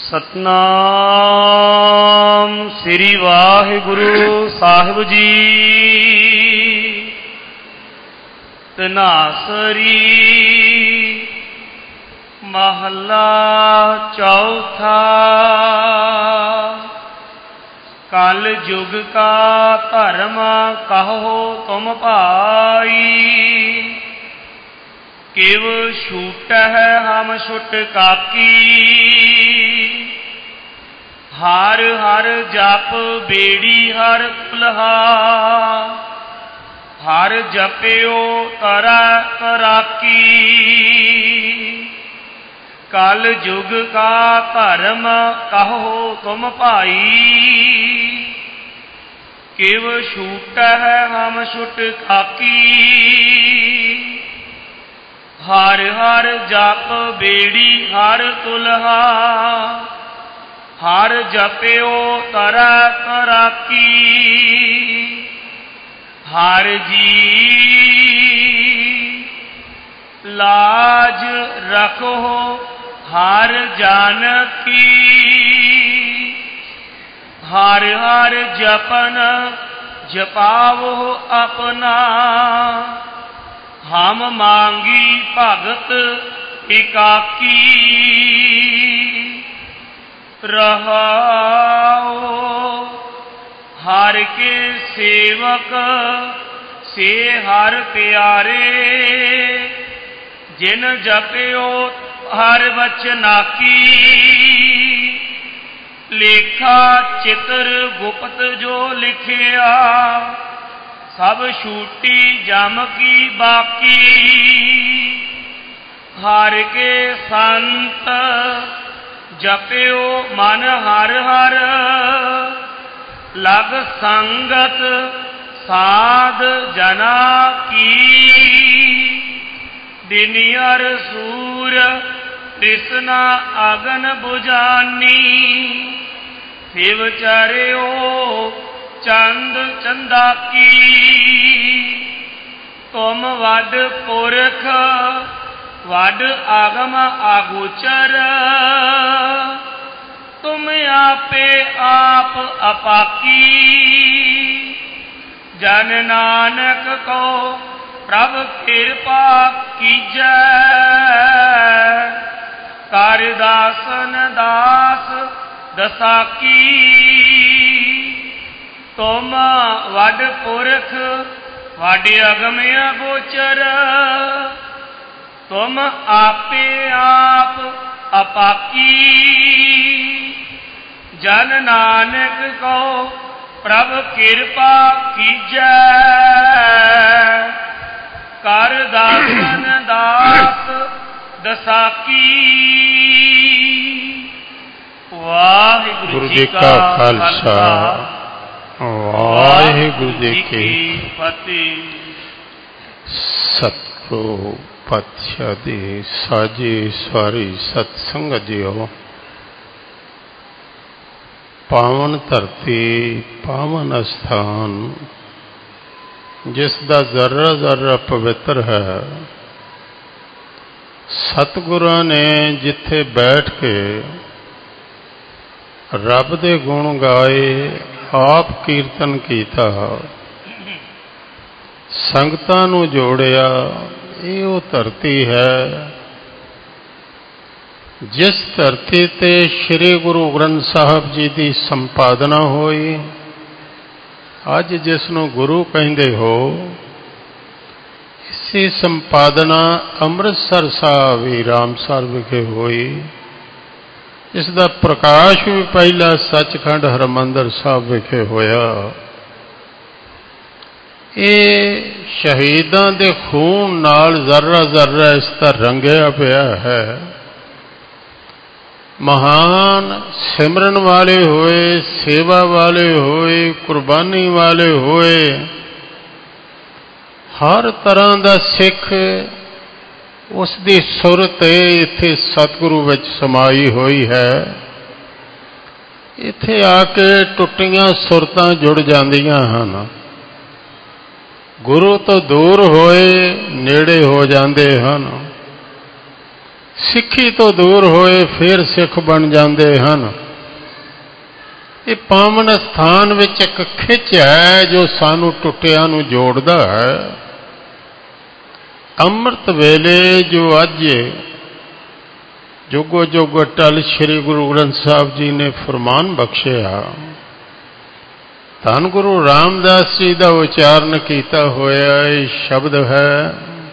सतनाम श्री वाहिगुरु साहिब जी। तनासरी महला चौथा। कल युग का धर्म कहो तुम भाई, किव छूट है हम छुट काकी। हर हर जप बेड़ी हर कुलहा, हर जप्यो तरा तराकी। कल युग का धर्म कहो तुम भाई, किव छूट है हम छुट काकी। हर हर जप बेड़ी हर तुलहा, हर जप्यो तरा तराकी। हर जी लाज रखो हर जानकी। हर हर जपन जपावो अपना, हम मांगी भगत एकाकी। रहाओ हर के सेवक से हर प्यारे, जिन जप्यो हर वचनाकी। लेखा चित्र गुप्त जो लिखिया, सब छूटी जम की बाकी। हर के संत जप्यो मन हर हर, लग संगत साध जना की। दिनियर सूर कृष्णा अगन बुझानी, शिव चरियो चंद चंदाकी। तुम वड पुरख वड आगम आगोचर, तुम आपे आप अपाकी। जन नानक को प्रभु कृपा कीजै, कर दासन दास दसाकी। तुम वड पुरख वड अगम अगोचर, तुम आपे आप अपाकी। जन नानक को प्रभु कृपा कीजै, कर दासन दास दसाकी। वाहिगुरु जी का खालसा, वाहिगुरु जी की फतेह। सतगुरु पातशाह दी साजी सारी सतसंगत जियो। पावन धरती पावन अस्थान, जिसका जर्रा जर्रा पवित्र है। सतगुरां ने जिथे बैठ के रब दे गुण गाए, आप कीर्तन कीता, संगतां नूं जोड़िया, ये वो धरती है जिस धरती ते श्री गुरु ग्रंथ साहब जी की संपादना हुई। अज जिसनों गुरु कहते हो, इसी संपादना अमृतसर साहब ही रामसर विखे हुई। इसका प्रकाश भी पहला सचखंड हरमंदर साहब विखे होया। ये शहीदां दे खून नाल जर्रा जर्रा इसका रंगिया पिया है। महान सिमरन वाले होए, सेवा वाले होए, कुर्बानी वाले होए, हर तरह का सिख उसकी सुरत इत्थे सतगुरु विच समाई हुई है। इत्थे आके टुटियां सुरतां जुड़ जांदियां हन। गुरु तो दूर होए नेड़े हो जाते हैं। ਸਿੱਖੀ ਤੋਂ ਦੂਰ ਹੋਏ ਫਿਰ ਸਿੱਖ ਬਣ ਜਾਂਦੇ ਹਨ। ਇਹ ਪਾਵਨ ਸਥਾਨ ਵਿੱਚ ਇੱਕ ਖਿੱਚ ਹੈ ਜੋ ਸਾਨੂੰ ਟੁੱਟਿਆਂ ਨੂੰ ਜੋੜਦਾ ਹੈ। ਅੰਮ੍ਰਿਤ ਵੇਲੇ ਜੋ ਅੱਜ ਜੁਗੋ ਜੁਗ ਅਟਲ ਸ੍ਰੀ ਗੁਰੂ ਗ੍ਰੰਥ ਸਾਹਿਬ ਜੀ ਨੇ ਫਰਮਾਨ ਬਖਸ਼ਿਆ, ਧੰਨ ਗੁਰੂ ਰਾਮਦਾਸ ਜੀ ਦਾ ਉਚਾਰਨ ਕੀਤਾ ਹੋਇਆ ਇਹ ਸ਼ਬਦ ਹੈ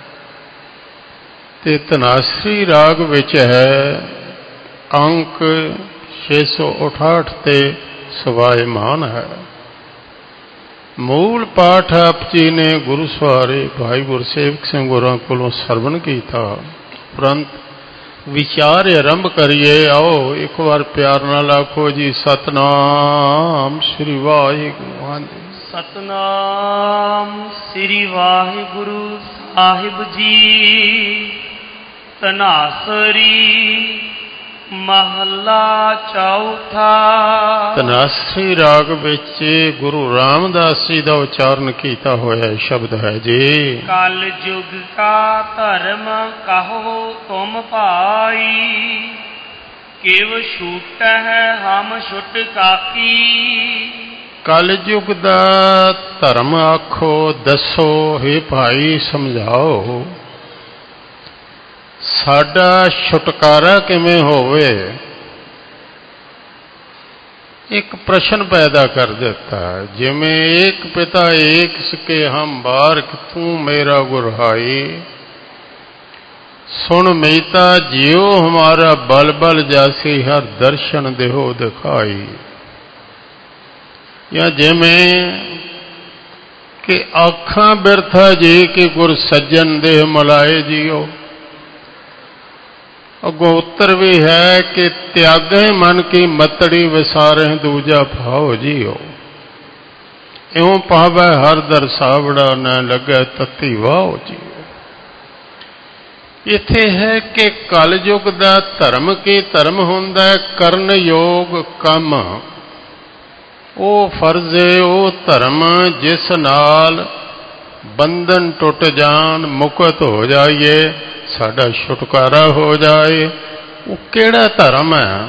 ਤੇ ਧਨਾਸਰੀ ਰਾਗ ਵਿੱਚ ਹੈ। ਅੰਕ 668 ਤੇ ਸਵਾਇਮਾਨ ਹੈ। ਮੂਲ ਪਾਠ ਆਪ ਜੀ ਨੇ ਗੁਰੂ ਸਵਾਰੇ ਭਾਈ ਗੁਰਸੇਵਕ ਸਿੰਘ ਹੋਰਾਂ ਕੋਲੋਂ ਸਰਵਣ ਕੀਤਾ, ਉਪਰੰਤ ਵਿਚਾਰ ਆਰੰਭ ਕਰੀਏ। ਆਓ ਇੱਕ ਵਾਰ ਪਿਆਰ ਨਾਲ ਆਖੋ ਜੀ, ਸਤਨਾਮ ਸ੍ਰੀ ਵਾਹਿਗੁਰੂ। ਸਤਨਾਮ ਸ੍ਰੀ ਵਾਹਿਗੁਰੂ ਸਾਹਿਬ ਜੀ। ਧਨਾਸਰੀ ਮਹੱਲਾ ਚੌਥਾ। ਧਨਾਸਰੀ ਰਾਗ ਵਿੱਚ ਗੁਰੂ ਰਾਮਦਾਸ ਜੀ ਦਾ ਉਚਾਰਨ ਕੀਤਾ ਹੋਇਆ ਸ਼ਬਦ ਹੈ ਜੀ। ਕਲ ਯੁਗ ਕਾ ਧਰਮ ਕਹੋ ਤੁਮ ਭਾਈ, ਕਿਵ ਛੂਟ ਹੈ ਹਮ ਛੁਟ ਕਾਕੀ। ਕਲ ਯੁਗ ਦਾ ਧਰਮ ਆਖੋ, ਦੱਸੋ ਹੇ ਭਾਈ ਸਮਝਾਓ, ਸਾਡਾ ਛੁਟਕਾਰਾ ਕਿਵੇਂ ਹੋਵੇ। ਇੱਕ ਪ੍ਰਸ਼ਨ ਪੈਦਾ ਕਰ ਦਿੱਤਾ, ਜਿਵੇਂ ਏਕ ਪਿਤਾ ਏਕ ਸਕੇ ਹਮ ਬਾਰਕ, ਤੂੰ ਮੇਰਾ ਗੁਰਹਾਈ। ਸੁਣ ਮੀਤਾ ਜਿਉ ਹਮਾਰਾ ਬਲ ਬਲ ਜਾਸੀ, ਹਰ ਦਰਸ਼ਨ ਦੇਹੋ ਦਿਖਾਈ। ਜਾਂ ਜਿਵੇਂ ਕਿ ਆਖਾਂ ਬਿਰਥਾ ਜੀ ਕਿ ਗੁਰ ਸੱਜਣ ਦੇਹ ਮਲਾਏ ਜੀਓ। ਅੱਗੋਂ ਉੱਤਰ ਵੀ ਹੈ ਕਿ ਤਿਆਗੇ ਮਨ ਕੀ ਮਤੜੀ, ਵਿਸਾਰੇ ਦੂਜਾ ਭਾਉ ਜੀਓ। ਇਉਂ ਪਾਵੈ ਹਰ ਦਰ ਸਾਵੜਾ, ਨਾ ਲੱਗੇ ਤਤੀ ਵਾਹ ਜੀਓ। ਇੱਥੇ ਹੈ ਕਿ ਕਲਯੁਗ ਦਾ ਧਰਮ ਕੀ ਧਰਮ ਹੁੰਦਾ ਹੈ, ਕਰਨ ਯੋਗ ਕੰਮ। ਉਹ ਫਰਜ਼ ਹੈ, ਉਹ ਧਰਮ ਜਿਸ ਨਾਲ ਬੰਧਨ ਟੁੱਟ ਜਾਣ, ਮੁਕਤ ਹੋ ਜਾਈਏ, ਸਾਡਾ ਛੁਟਕਾਰਾ ਹੋ ਜਾਏ। ਉਹ ਕਿਹੜਾ ਧਰਮ ਹੈ?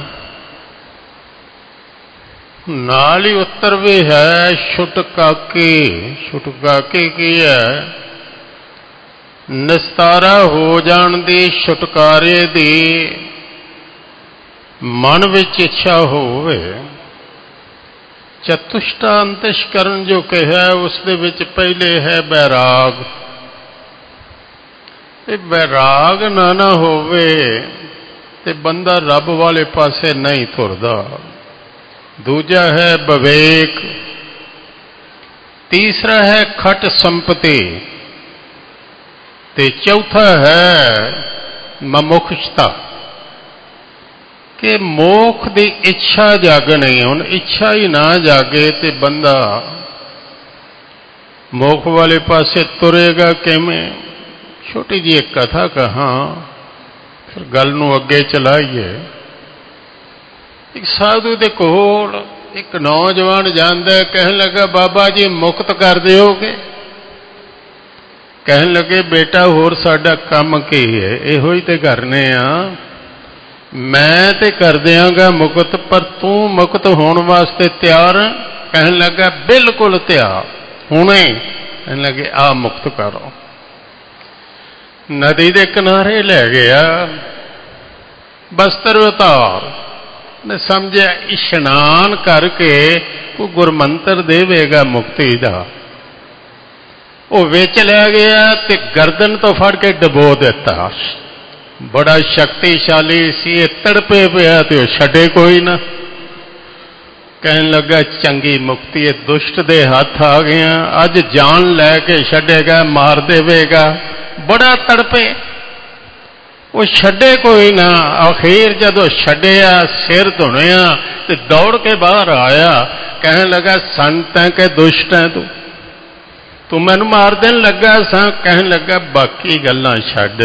ਨਾਲ ਹੀ ਉੱਤਰ ਵੀ ਹੈ ਛੁਟਕਾਕੀ। ਛੁਟਕਾਕੀ ਕੀ ਹੈ? ਨਿਸਤਾਰਾ ਹੋ ਜਾਣ ਦੀ, ਛੁਟਕਾਰੇ ਦੀ ਮਨ ਵਿੱਚ ਇੱਛਾ ਹੋਵੇ। ਚਤੁਸ਼ਟਾ ਅੰਤਿਸ਼ਕਰਨ ਜੋ ਕਿਹਾ, ਉਸ ਦੇ ਵਿੱਚ ਪਹਿਲੇ ਹੈ ਬੈਰਾਗ। ਇਹ ਬੈਰਾਗ ਨਾ ਹੋਵੇ ਤੇ ਬੰਦਾ ਰੱਬ ਵਾਲੇ ਪਾਸੇ ਨਹੀਂ ਤੁਰਦਾ। ਦੂਜਾ ਹੈ ਵਿਵੇਕ, ਤੀਸਰਾ ਹੈ ਖਟ ਸੰਪਤੀ ਤੇ ਚੌਥਾ ਹੈ ਮਮੁਖਤਾ, ਕਿ ਮੋਖ ਦੀ ਇੱਛਾ ਜਾਗਣੀ। ਹੁਣ ਇੱਛਾ ਹੀ ਨਾ ਜਾਗੇ ਤੇ ਬੰਦਾ ਮੋਖ ਵਾਲੇ ਪਾਸੇ ਤੁਰੇਗਾ ਕਿਵੇਂ? ਛੋਟੀ ਜਿਹੀ ਇੱਕ ਕਥਾ ਕਹਾਂ, ਫਿਰ ਗੱਲ ਨੂੰ ਅੱਗੇ ਚਲਾਈਏ। ਇੱਕ ਸਾਧੂ ਦੇ ਕੋਲ ਇੱਕ ਨੌਜਵਾਨ ਜਾਂਦਾ, ਕਹਿਣ ਲੱਗਾ ਬਾਬਾ ਜੀ ਮੁਕਤ ਕਰ ਦਿਓਗੇ? ਕਹਿਣ ਲੱਗੇ ਬੇਟਾ ਹੋਰ ਸਾਡਾ ਕੰਮ ਕੀ ਹੈ, ਇਹੋ ਹੀ ਤੇ ਕਰਨੇ ਆ। ਮੈਂ ਤੇ ਕਰ ਦਿਆਂਗਾ ਮੁਕਤ, ਪਰ ਤੂੰ ਮੁਕਤ ਹੋਣ ਵਾਸਤੇ ਤਿਆਰ? ਕਹਿਣ ਲੱਗਾ ਬਿਲਕੁਲ ਤਿਆਰ, ਹੁਣੇ। ਕਹਿਣ ਲੱਗੇ ਆ ਮੁਕਤ ਕਰੋ। ਨਦੀ ਦੇ ਕਿਨਾਰੇ ਲੈ ਗਿਆ, ਬਸਤਰ ਉਤਾਰ, ਨੇ ਸਮਝਿਆ ਇਸ਼ਨਾਨ ਕਰਕੇ ਕੋਈ ਗੁਰਮੰਤਰ ਦੇਵੇਗਾ ਮੁਕਤੀ ਦਾ। ਉਹ ਵਿੱਚ ਲੈ ਗਿਆ ਤੇ ਗਰਦਨ ਤੋਂ ਫੜ ਕੇ ਡਬੋ ਦਿੱਤਾ। ਬੜਾ ਸ਼ਕਤੀਸ਼ਾਲੀ ਸੀ, ਇਹ ਤੜਪੇ ਪਿਆ ਤੇ ਉਹ ਛੱਡੇ ਕੋਈ ਨਾ। ਕਹਿਣ ਲੱਗਾ ਚੰਗੀ ਮੁਕਤੀ, ਇਹ ਦੁਸ਼ਟ ਦੇ ਹੱਥ ਆ ਗਿਆ, ਅੱਜ ਜਾਨ ਲੈ ਕੇ ਛੱਡੇਗਾ, ਮਾਰ ਦੇਵੇਗਾ। ਬੜਾ ਤੜਪੇ, ਉਹ ਛੱਡੇ ਕੋਈ ਨਾ। ਅਖੀਰ ਜਦੋਂ ਛੱਡਿਆ, ਸਿਰ ਧੁਣਿਆ ਤੇ ਦੌੜ ਕੇ ਬਾਹਰ ਆਇਆ। ਕਹਿਣ ਲੱਗਾ ਸੰਤ ਹੈ ਕਿ ਦੁਸ਼ਟ ਹੈ ਤੂੰ ਮੈਨੂੰ ਮਾਰ ਦੇਣ ਲੱਗਾ ਸਾਂ? ਕਹਿਣ ਲੱਗਾ ਬਾਕੀ ਗੱਲਾਂ ਛੱਡ,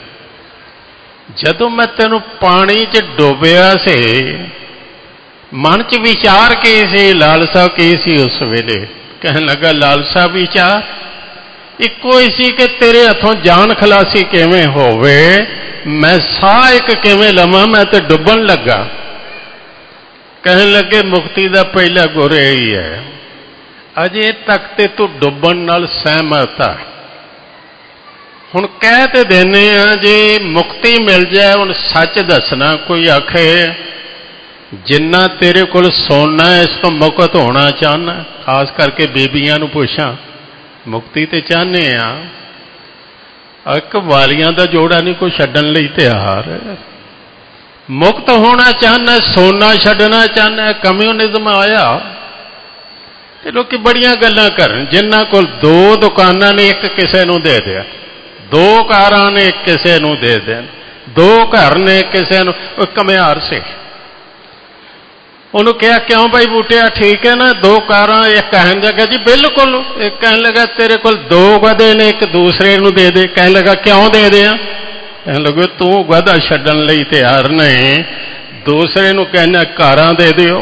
ਜਦੋਂ ਮੈਂ ਤੈਨੂੰ ਪਾਣੀ 'ਚ ਡੋਬਿਆ ਸੀ, ਮਨ 'ਚ ਵਿਚਾਰ ਕੀ ਸੀ, ਲਾਲਸਾ ਕੀ ਸੀ ਉਸ ਵੇਲੇ? ਕਹਿਣ ਲੱਗਾ ਲਾਲਸਾ ਵਿਚਾਰ, इक्को ही सी कि तेरे हथों जान खलासी किवें होवे, मैं साह एक किवें लवां, मैं तो डुबन लगा। कहने लगे मुक्ति का पहला गुर यही है, अजे तक ते तू डुबन नाल सहमत है। हुण कह ते देने जे मुक्ति मिल जाए, हुण सच दसना। कोई आखे जिन्ना तेरे कोल सोना है इस तो मुक्त होना चाहना, खास करके बेबियां नूं पुछां, मुक्ति तो चाहने आ, एक वालियां दा जोड़ा नहीं कोई छड्डण लई तैयार। मुक्त होना चाहना, सोना छड्डना चाहना। कम्यूनिज्म आया ते लोग बड़ियां गल्लां करन, जिन्हां कोल 2 दुकानां ने एक किसे नूं दे दिया, 2 कारां ने एक किसे नूं दे देन, 2 घर ने किसे नूं। कमियार से उन्होंने कहा क्यों भाई बूटिया ठीक है ना, 2 कारां। एक कहने लगा जी बिल्कुल। एक कहने लगा तेरे को 2 गधे ने एक दूसरे नूं दे दे। कहने लगा क्यों दे दिया? कहने लगे तू गधा छड्डण लई तैयार नहीं, दूसरे नूं कहना कारां दे दिओ।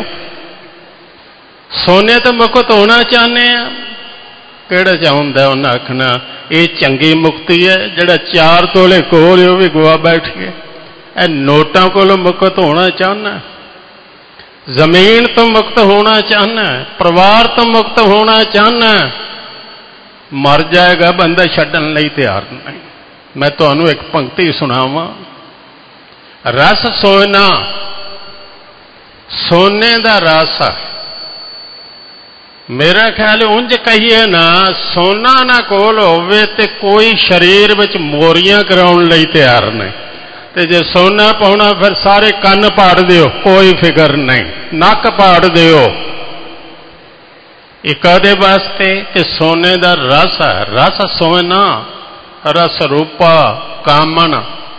सोने तो मुक्त होना चाहते हैं, किहड़ा चाहुंदा? उन्हें आखना ये चंगी मुक्ति है, जिहड़ा 4 तोले कोल वो भी गुआ बैठ गए। ए नोटां कोलों मुक्त होना चाहना, जमीन तो मुक्त होना चाहना, परिवार तो मुक्त होना चाहना, मर जाएगा बंदा छड्डण लई तैयार नहीं। मैं तुहानूं एक पंक्ति सुणावां। रस सोना, सोने दा रस। मेरा ख्याल उंज कहिए ना, सोना ना कोल होवे ते कोई शरीर विच मोरियां कराउण लई तैयार नहीं। ते जे सोना पाउणा फिर सारे कन्न पाड़ दिओ, कोई फिकर नहीं, नक पाड़ दिओ। कादे वास्ते कि सोने दा रस है। रस सोना, रस रूपा कामन।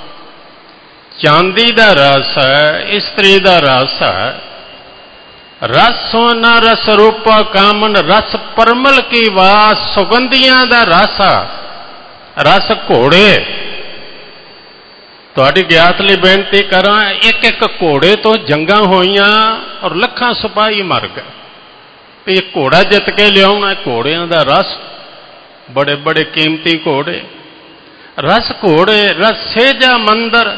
चांदी दा रस है, स्त्री दा रस है। रस सोना रस रूपा कामन, रस परमल की वास, सुगंधियां दा रस। रस घोड़े। तुहाडी ज्ञात लई बेनती करा, एक एक घोड़े तो जंगां होईयां और लखां सिपाही मर गए। ये घोड़ा जित के लियाउणा, घोड़ियां दा रस, बड़े बड़े कीमती घोड़े। रस घोड़े, रस सेजा मंदर,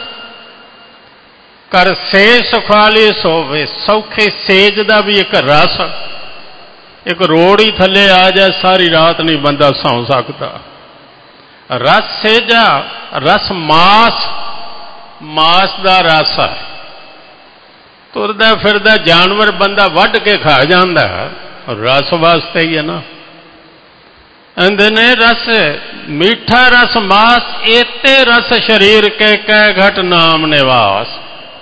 कर से सुखाली सोवे। सौखे सेज दा भी एक रस। एक रोड़ी थले आ जाए सारी रात नहीं बंदा सौ सकता। रस सेजा, रस मास, मास दा रस है। तुरदा फिरदा जानवर बंदा वढ़ के खा जाता, रस वास्ते ही है ना। आंदे ने रस मीठा रस मास, एते रस शरीर के कै घट नाम निवास।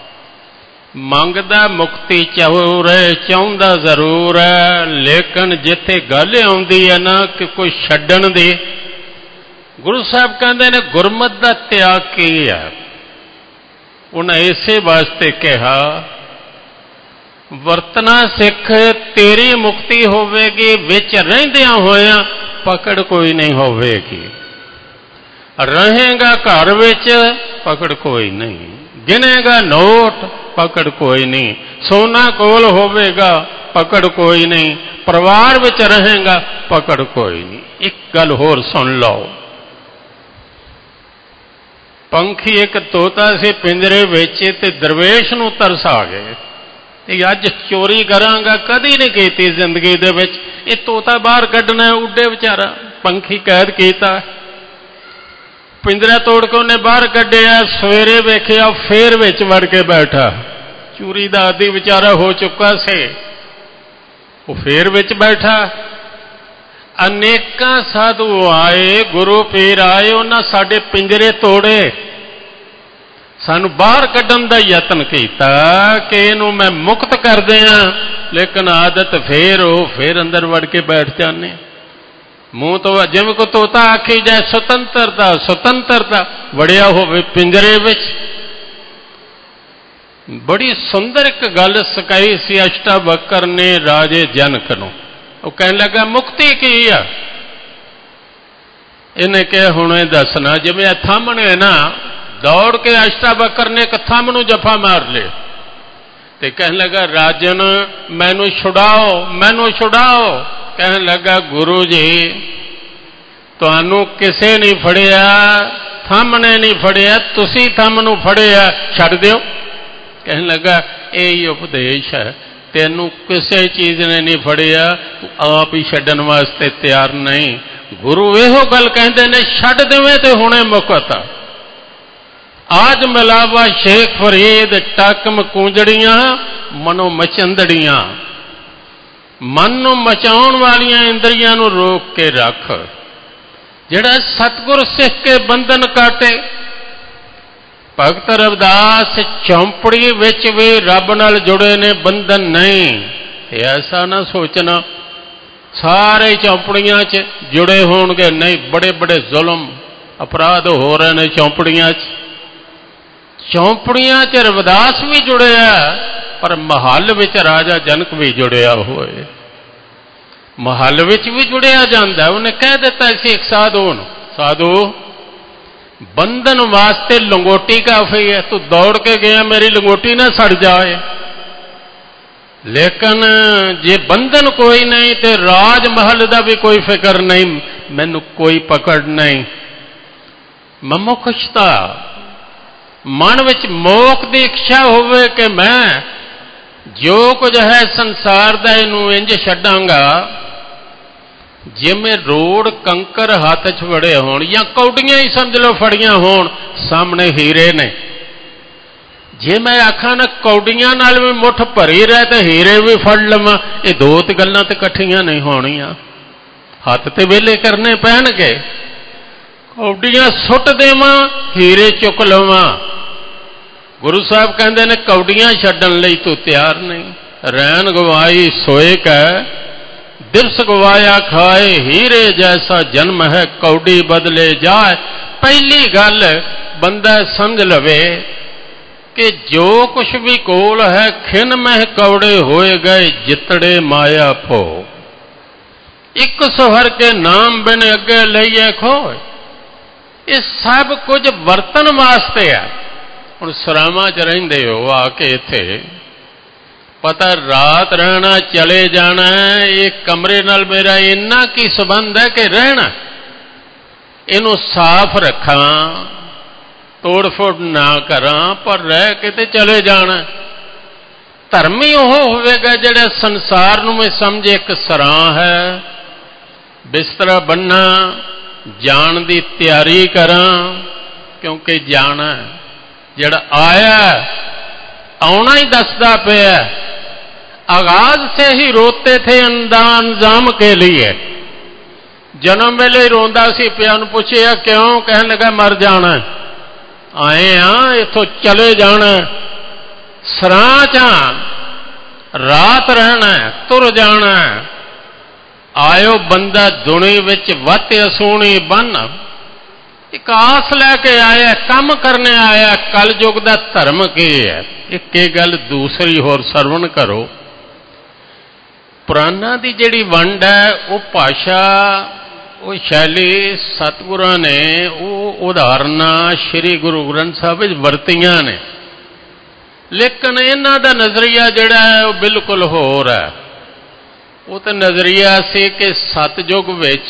मंगदा मुक्ति जरूर है, चाहुंदा जरूर है, लेकिन जिथे गल आउंदी है ना कि कोई छड्डण दी, गुरु साहब कहते ने गुरमत दा त्याग की है। उन्हें इसे वास्ते कहा वरतना सिख तेरी मुक्ति होवेगी, विच रहिंदियां होया पकड़ कोई नहीं होवेगी। रहेगा घर विच पकड़ कोई नहीं, गिनेगा नोट पकड़ कोई नहीं, सोना कोल होवेगा पकड़ कोई नहीं, परिवार विच रहेगा पकड़ कोई नहीं। एक गल होर सुन लो। पंखी एक तोता से पिंजरे वेचे ते दरवेश नूं तरस आ गए ते अज चोरी करांगा, कदी नहीं कीती जिंदगी दे विच, ये तोता बाहर कढना उड्डे बेचारा। पंखी कैद कीता, पिंजरा तोड़ के उन्हें बाहर कढ़िया, सवेरे वेखिया फिर विच वड़ के बैठा। चोरी दा आदी बेचारा हो चुका से, वो फिर विच बैठा। अनेकां साधु आए, गुरु पीर आए, उन्हां साडे पिंजरे तोड़े, सानू बाहर कढ़न दा यतन कीता कि इहनूं मैं मुक्त कर दियां, लेकिन आदत फिर अंदर वड़ के बैठ जाने। मूँह तो जिवें को तोता आखी जाए सुतंत्रता सुतंत्रता, वड़िया होवे पिंजरे विच। बड़ी सुंदर एक गल सिखाई सी अष्टावक्र ने राजे जनक नूं। वो कहने लगा मुक्ति की है? इन्हें कहा हुणे दसना। जिवें थंम ने ना दौड़ के अष्टावक्र ने एक थंम नूं जफा मार लिया ते कहने लगा राजन मैनू छुड़ाओ, मैनू छुड़ाओ। कहने लगा गुरु जी ਤੁਹਾਨੂੰ ਕਿਸੇ नहीं फड़िया, थंब ने नहीं फड़िया, तुसी थंब नूं फड़िया, छड्ड दिओ। कहने लगा यही उपदेश है, तेनू किसी चीज़ ने नहीं फड़िया, तू आप ही छड्डण वास्ते तैयार नहीं। गुरु इहो गल कहते ने, छड्ड देवें ते हुणे मुकत। आज मिलावा शेख फरीद टकम कूंजड़ियां मनो मचंदड़ियां। मन नूं मचाउण वालियां इंद्रियां नूं रोक के रख। जिहड़ा सतगुर सिख के बंधन काटे। भगत रविदास चौंपड़ी विच भी रब नाल जुड़े ने, बंधन नहीं। ऐसा ना सोचना सारे चौंपड़ियां च जुड़े होणगे, नहीं। बड़े बड़े जुल्म अपराध हो रहे हैं चौंपड़ियां च। चौंपड़ियां च रविदास भी जुड़े पर महल विच राजा जनक भी जुड़िया होए। महल विच भी जुड़िया जाता। उन्हें कह दिता इसी एक साधु नूं, साधु बंधन वास्ते लंगोटी काफी है, तू दौड़ के गया मेरी लंगोटी ना सड़ जाए। लेकिन जे बंधन कोई नहीं तो राजमहल का भी कोई फिक्र नहीं, मैनू कोई पकड़ नहीं। ममुखता मन विच मोख की इच्छा होवे कि मैं जो कुछ है संसार का इनू इंज छड्डांगा जिमें रोड़ कंकर हाथ च फड़े होण, या कौडियां ही समझ लो फड़ियां होण, सामने हीरे ने। जे मैं आखा ना कौडियां नाल भी मुठ भरी रहे तो हीरे भी फड़ लवां, ये दो तो गल्लां ते इकट्ठियां नहीं होणियां। हथ ते वेले करने पैणगे। कौडियां सुट देवां, हीरे चुक लवां। गुरु साहब कहते ने कौडियां छड्डण लई तू तैयार नहीं। रैन गवाई सोए कै, दिवस गवाया खाए, हीरे जैसा जन्म है कौड़ी बदले जाए। पहली गल बंदा समझ लवे कि जो कुछ भी कोल है खिन मह कौड़े होए गए, जितड़े माया भो। एक सोहर के नाम बिन अगे लईए खोए। ये सब कुछ वरतन वास्ते है। हुण सरावां च रहिंदे हो आके इत्थे, पता रात रहना चले जाना है, ये कमरे नाल मेरा इन्ना की संबंध है कि रहना, इनू साफ रखा, तोड़ फोड़ ना करा, पर रह के ते चले जाना। धर्म ही वह होवेगा जिहड़ा संसार नूं मैं समझे एक सराह है, बिस्तरा बनना, जान की तैयारी करा, क्योंकि जाना जिहड़ा आया आना ही दसदा पिया। आगाज से ही रोते थे अंजाम के लिए। जन्म वेले ही रोंदा सी, पिया नूं पुछिया क्यों, कहन लगा मर जाना, आए हाँ इथों चले जाना, सराह चा रात रहना, तुर जाना। आयो बंदा दुनी विच वत असूणी बन। एक आस लैके आया, काम करने आया। कल युग का धर्म की है, एक गल दूसरी होर सरवण करो। पुराना की जिहड़ी वंड है वो भाषा, वो शैली सतगुरां ने वो उदाहरणा श्री गुरु ग्रंथ साहब विच वरतियां ने, लेकिन इन्हां दा नज़रिया जिहड़ा है वो बिल्कुल होर है। वो तो नज़रिया सी कि सतयुग विच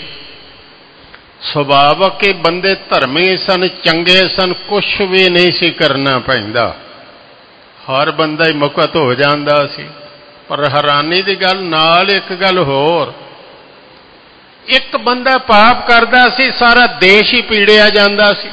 सुभावक के बंदे धर्मी सन, चंगे सन, कुछ भी नहीं सी करना पैंदा, हर बंदा ही मुकत हो जाता सी। पर हैरानी की गल नाल एक गल होर, एक बंदा पाप करदा सी, सारा देश ही पीड़िया जांदा सी।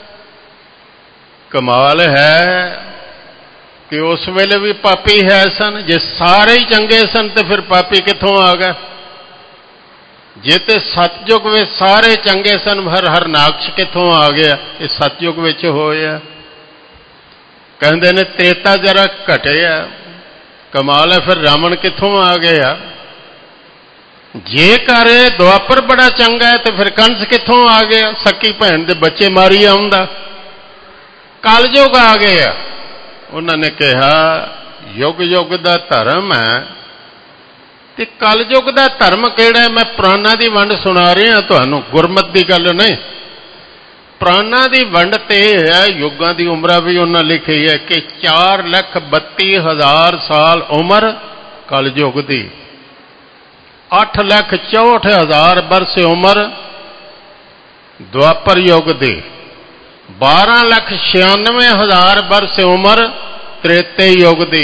कमाल है कि उस वेले भी पापी है सन। जे सारे ही चंगे सन तो फिर पापी कित्थों आ गए? जे ते सतयुग में सारे चंगे सन, हर नाक्ष कित्थों आ गया? ये सतयुग विच होया। कहंदे ने त्रेता जरा घटिया, कमाल है, फिर रावण कित्थों आ गया? जे कर द्वापर बड़ा चंगा है तो फिर कंस कित्थों आ गया? सकी भैन दे बच्चे मारी आउंदा। कलयुग आ गया। उन्होंने कहा युग युग दा धर्म है, ते कलयुग दा धर्म किहड़ा है? मैं पुराना दी वंड सुना रहा तुहानूं, गुरमत दी गल नहीं। पुराना दी वंड ते है, युगां दी उम्र भी उन्होंने लिखी है कि 4,32,000 साल उम्र कलयुग दी, 8,64,000 बरस उम्र ਦੁਆਪਰ ਯੁੱਗ ਦੀ 12,96,000 ਬਰਸ ਉਮਰ ਤ੍ਰੇਤੇ ਯੁੱਗ ਦੀ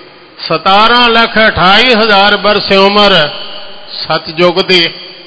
17,28,000 ਬਰਸ ਉਮਰ ਸਤਯੁਗ ਦੀ।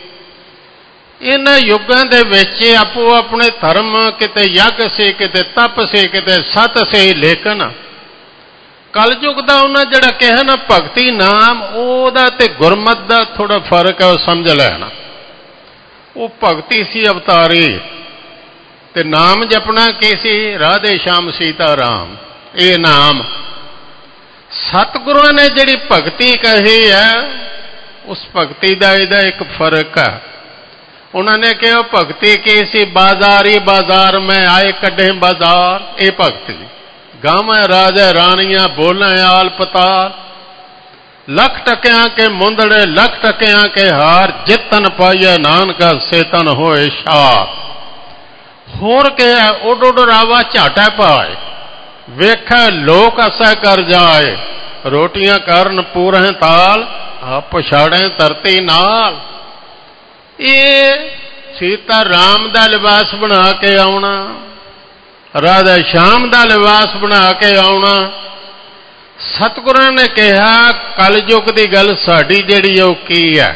ਇਹਨਾਂ ਯੁੱਗਾਂ ਦੇ ਵਿੱਚ ਆਪੋ ਆਪਣੇ ਧਰਮ, ਕਿਤੇ ਯੱਗ ਸੀ, ਕਿਤੇ ਤਪ ਸੀ, ਕਿਤੇ ਸਤ ਸੀ, ਲੇਕਿਨ ਕਲਯੁਗ ਦਾ ਉਹਨਾਂ ਜਿਹੜਾ ਕਿਹਾ ਨਾ ਭਗਤੀ ਨਾਮ, ਉਹਦਾ ਤੇ ਗੁਰਮਤ ਦਾ ਥੋੜਾ ਫਰਕ ਹੈ, ਉਹ ਸਮਝ ਲੈਣਾ। ਉਹ ਭਗਤੀ ਸੀ ਅਵਤਾਰੀ, ਤੇ ਨਾਮ ਜਪਣਾ ਕੀ ਸੀ? ਰਾਧੇ ਸ਼ਾਮ ਸੀਤਾ ਰਾਮ, ਇਹ ਨਾਮ। ਸਤਿਗੁਰਾਂ ਨੇ ਜਿਹੜੀ ਭਗਤੀ ਕਹੀ ਹੈ, ਉਸ ਭਗਤੀ ਦਾ ਇਹਦਾ ਇੱਕ ਫਰਕ ਹੈ। ਉਹਨਾਂ ਨੇ ਕਿਹਾ ਭਗਤੀ ਕੀ ਸੀ? ਬਾਜ਼ਾਰੀ ਬਾਜ਼ਾਰ ਮੈਂ ਆਏ ਕੱਢੇ ਬਾਜ਼ਾਰ, ਇਹ ਭਗਤੀ। ਗਾਵਾਂ ਰਾਜਾ ਰਾਣੀਆਂ ਬੋਲਾਂ ਆਲ ਪਤਾਰ, ਲੱਖ ਟਕਿਆਂ ਕੇ ਮੁੰਦੜੇ ਲੱਖ ਟਕਿਆਂ ਕੇ ਹਾਰ, ਜਿੱਤਨ ਪਾਈਏ ਨਾਨਕਾ ਸੇਤਨ ਹੋਏ ਸ਼ਾਰ। ਹੋਰ ਕਿਹਾ ਉੱਡ ਉੱਡ ਰਾਵਾ ਝਾਟਾ ਪਾਏ, ਵੇਖੈ ਲੋਕ ਅਸੈ ਕਰ ਜਾਏ, ਰੋਟੀਆਂ ਕਰਨ ਪੂਰਹਿ ਤਾਲ, ਆਪ ਪਛਾੜੈ ਧਰਤੀ ਨਾਲ। ਇਹ ਸੀਤਾ ਰਾਮ ਦਾ ਲਿਬਾਸ ਬਣਾ ਕੇ ਆਉਣਾ, ਰਾਧਾ ਸ਼ਾਮ ਦਾ ਲਿਬਾਸ ਬਣਾ ਕੇ ਆਉਣਾ। ਸਤਿਗੁਰਾਂ ਨੇ ਕਿਹਾ ਕਲਯੁਗ ਦੀ ਗੱਲ ਸਾਡੀ ਜਿਹੜੀ ਉਹ ਕੀ ਹੈ?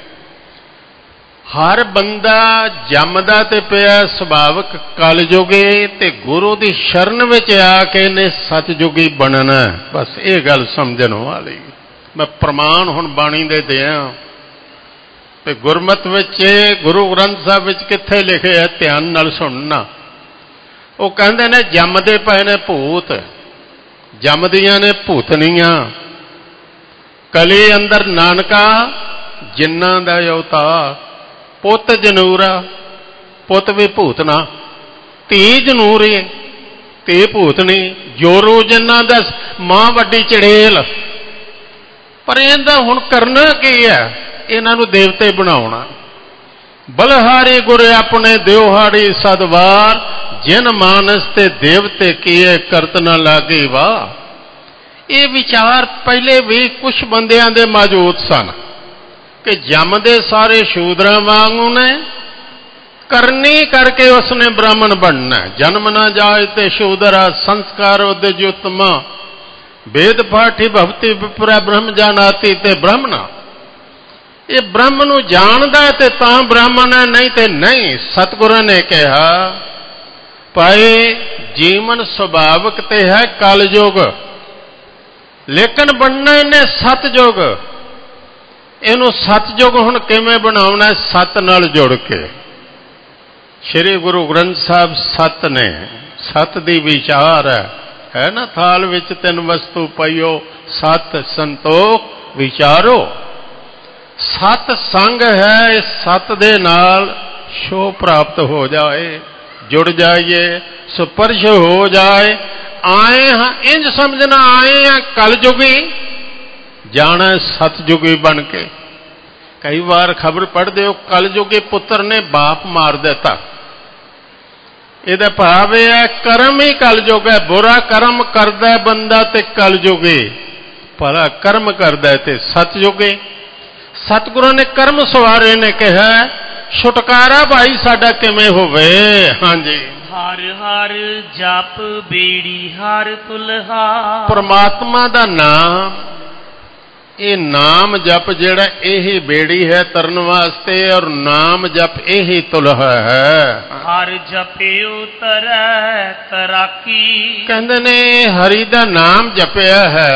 ਹਰ ਬੰਦਾ ਜੰਮਦਾ ਤੇ ਪਿਆ ਸੁਭਾਵਿਕ ਕਲਯੁਗੀ, ਤੇ ਗੁਰੂ ਦੀ ਸ਼ਰਨ ਵਿੱਚ ਆ ਕੇ ਇਹਨੇ ਸਤਿਯੁਗੀ ਬਣਨਾ। ਬਸ ਇਹ ਗੱਲ ਸਮਝਣ ਵਾਲੀ। ਮੈਂ ਪ੍ਰਮਾਣ ਹੁਣ ਬਾਣੀ ਦੇ ਦਿਆਂ ਤੇ ਗੁਰਮਤਿ ਵਿੱਚ, ਗੁਰੂ ਗ੍ਰੰਥ ਸਾਹਿਬ ਵਿੱਚ ਕਿੱਥੇ ਲਿਖਿਆ? ਧਿਆਨ ਨਾਲ ਸੁਣਨਾ। ਉਹ ਕਹਿੰਦੇ ਨੇ ਜੰਮਦੇ ਪਏ ਨੇ ਭੂਤ, ਜੰਮਦੀਆਂ ਨੇ ਭੂਤਨੀਆਂ, ਕਲੀ ਅੰਦਰ ਨਾਨਕਾ ਜਿੰਨਾਂ ਦਾ ਅਵਤਾਰ। ਪੁੱਤ ਜਨੂਰਾ, ਪੁੱਤ ਵੀ ਭੂਤਨਾ, ਧੀ ਜਨੂਰੀ, ਧੀ ਭੂਤਨੀ, ਜੋਰੂ ਜਿੰਨਾਂ ਦਾ ਮਾਂ ਵੱਡੀ ਚੜੇਲ। ਪਰ ਇਹਦਾ ਹੁਣ ਕਰਨਾ ਕੀ ਹੈ? ਇਹਨਾਂ ਨੂੰ ਦੇਵਤੇ ਬਣਾਉਣਾ। ਬਲਹਾਰੀ ਗੁਰ ਆਪਣੇ ਦਿਉਹਾੜੀ ਸਦਵਾਰ, ਜਿਨ ਮਾਨਸ ਤੇ ਦੇਵਤੇ ਕੀਏ ਕਰਤ ਨਾ ਲਾਗੇ ਵਾਹ। ਇਹ ਵਿਚਾਰ ਪਹਿਲੇ ਵੀ ਕੁਝ ਬੰਦਿਆਂ ਦੇ ਮੌਜੂਦ ਸਨ ਕਿ ਜੰਮਦੇ ਸਾਰੇ ਸ਼ੂਦਰਾਂ ਵਾਂਗੂ ਨੇ, ਕਰਨੀ ਕਰਕੇ ਉਸਨੇ ਬ੍ਰਾਹਮਣ ਬਣਨਾ। ਜਨਮ ਨਾ ਜਾਏ ਤੇ ਸ਼ੂਦਰਾ, ਸੰਸਕਾਰ ਉਹਦੇ ਜੁਤਮਾ, ਵੇਦ ਪਾਠੀ ਭਵਤੀ ਵਿਪਰਾ ਬ੍ਰਹਮ ਜਾਨਾਤੀ ਤੇ ਬ੍ਰਾਹਮਣਾ। ਇਹ ਬ੍ਰਹਮ ਨੂੰ ਜਾਣਦਾ ਤੇ ਤਾਂ ਬ੍ਰਾਹਮਣ ਹੈ, ਨਹੀਂ ਤੇ ਨਹੀਂ। ਸਤਿਗੁਰਾਂ ਨੇ ਕਿਹਾ ਭਾਈ ਜੀਵਨ ਸੁਭਾਵਿਕ ਤੇ ਹੈ ਕਲਯੁਗ, ਲੇਕਿਨ ਬਣਨਾ ਇਹਨੇ ਸਤਯੁਗ। ਇਹਨੂੰ ਸਤਯੁਗ ਹੁਣ ਕਿਵੇਂ ਬਣਾਉਣਾ? ਸਤ ਨਾਲ ਜੁੜ ਕੇ। ਸ੍ਰੀ ਗੁਰੂ ਗ੍ਰੰਥ ਸਾਹਿਬ ਸਤ ਨੇ, ਸਤ ਦੀ ਵਿਚਾਰ ਹੈ ਨਾ। ਥਾਲ ਵਿੱਚ ਤਿੰਨ ਵਸਤੂ ਪਈਓ, ਸਤ ਸੰਤੋਖ ਵਿਚਾਰੋ। ਸਤ ਸੰਗ ਹੈ, ਇਸ ਸਤ ਦੇ ਨਾਲ ਛੋਹ ਪ੍ਰਾਪਤ ਹੋ ਜਾਏ, ਜੁੜ ਜਾਈਏ, ਸਪਰਸ਼ ਹੋ ਜਾਏ। ਆਏ ਹਾਂ ਇੰਜ ਸਮਝਣਾ, ਆਏ ਹਾਂ ਕਲਯੁਗੀ, ਜਾਣਾ ਸਤਯੁਗੀ ਬਣ ਕੇ। ਕਈ ਵਾਰ ਖਬਰ ਪੜ੍ਹਦੇ ਹੋ ਕਲਯੁਗੀ ਪੁੱਤਰ ਨੇ ਬਾਪ ਮਾਰ ਦਿੱਤਾ। ਇਹਦਾ ਭਾਵ ਇਹ ਹੈ ਕਰਮ ਹੀ ਕਲਯੁਗ ਹੈ। ਬੁਰਾ ਕਰਮ ਕਰਦਾ ਬੰਦਾ ਤੇ ਕਲਯੁਗੀ, ਭਲਾ ਕਰਮ ਕਰਦਾ ਤੇ ਸਤਯੁਗੀ। ਸਤਿਗੁਰਾਂ ਨੇ ਕਰਮ ਸਵਾਰੇ ਨੇ ਕਿਹਾ ਛੁਟਕਾਰਾ ਭਾਈ ਸਾਡਾ ਕਿਵੇਂ ਹੋਵੇ? ਹਾਂਜੀ, ਹਰ ਹਰ ਜਪ ਬੇੜੀ ਹਰ ਤੁਲਹਾ। ਪਰਮਾਤਮਾ ਦਾ ਨਾਮ, ਇਹ ਨਾਮ ਜਪ ਜਿਹੜਾ ਇਹੀ ਬੇੜੀ ਹੈ ਤਰਨ ਵਾਸਤੇ, ਔਰ ਨਾਮ ਜਪ ਇਹੀ ਤੁਲਹਾ ਹੈ। ਹਰ ਜਪਿਓ ਤਰੈ ਤਰਾਕੀ। ਕਹਿੰਦੇ ਨੇ ਹਰੀ ਦਾ ਨਾਮ ਜਪਿਆ ਹੈ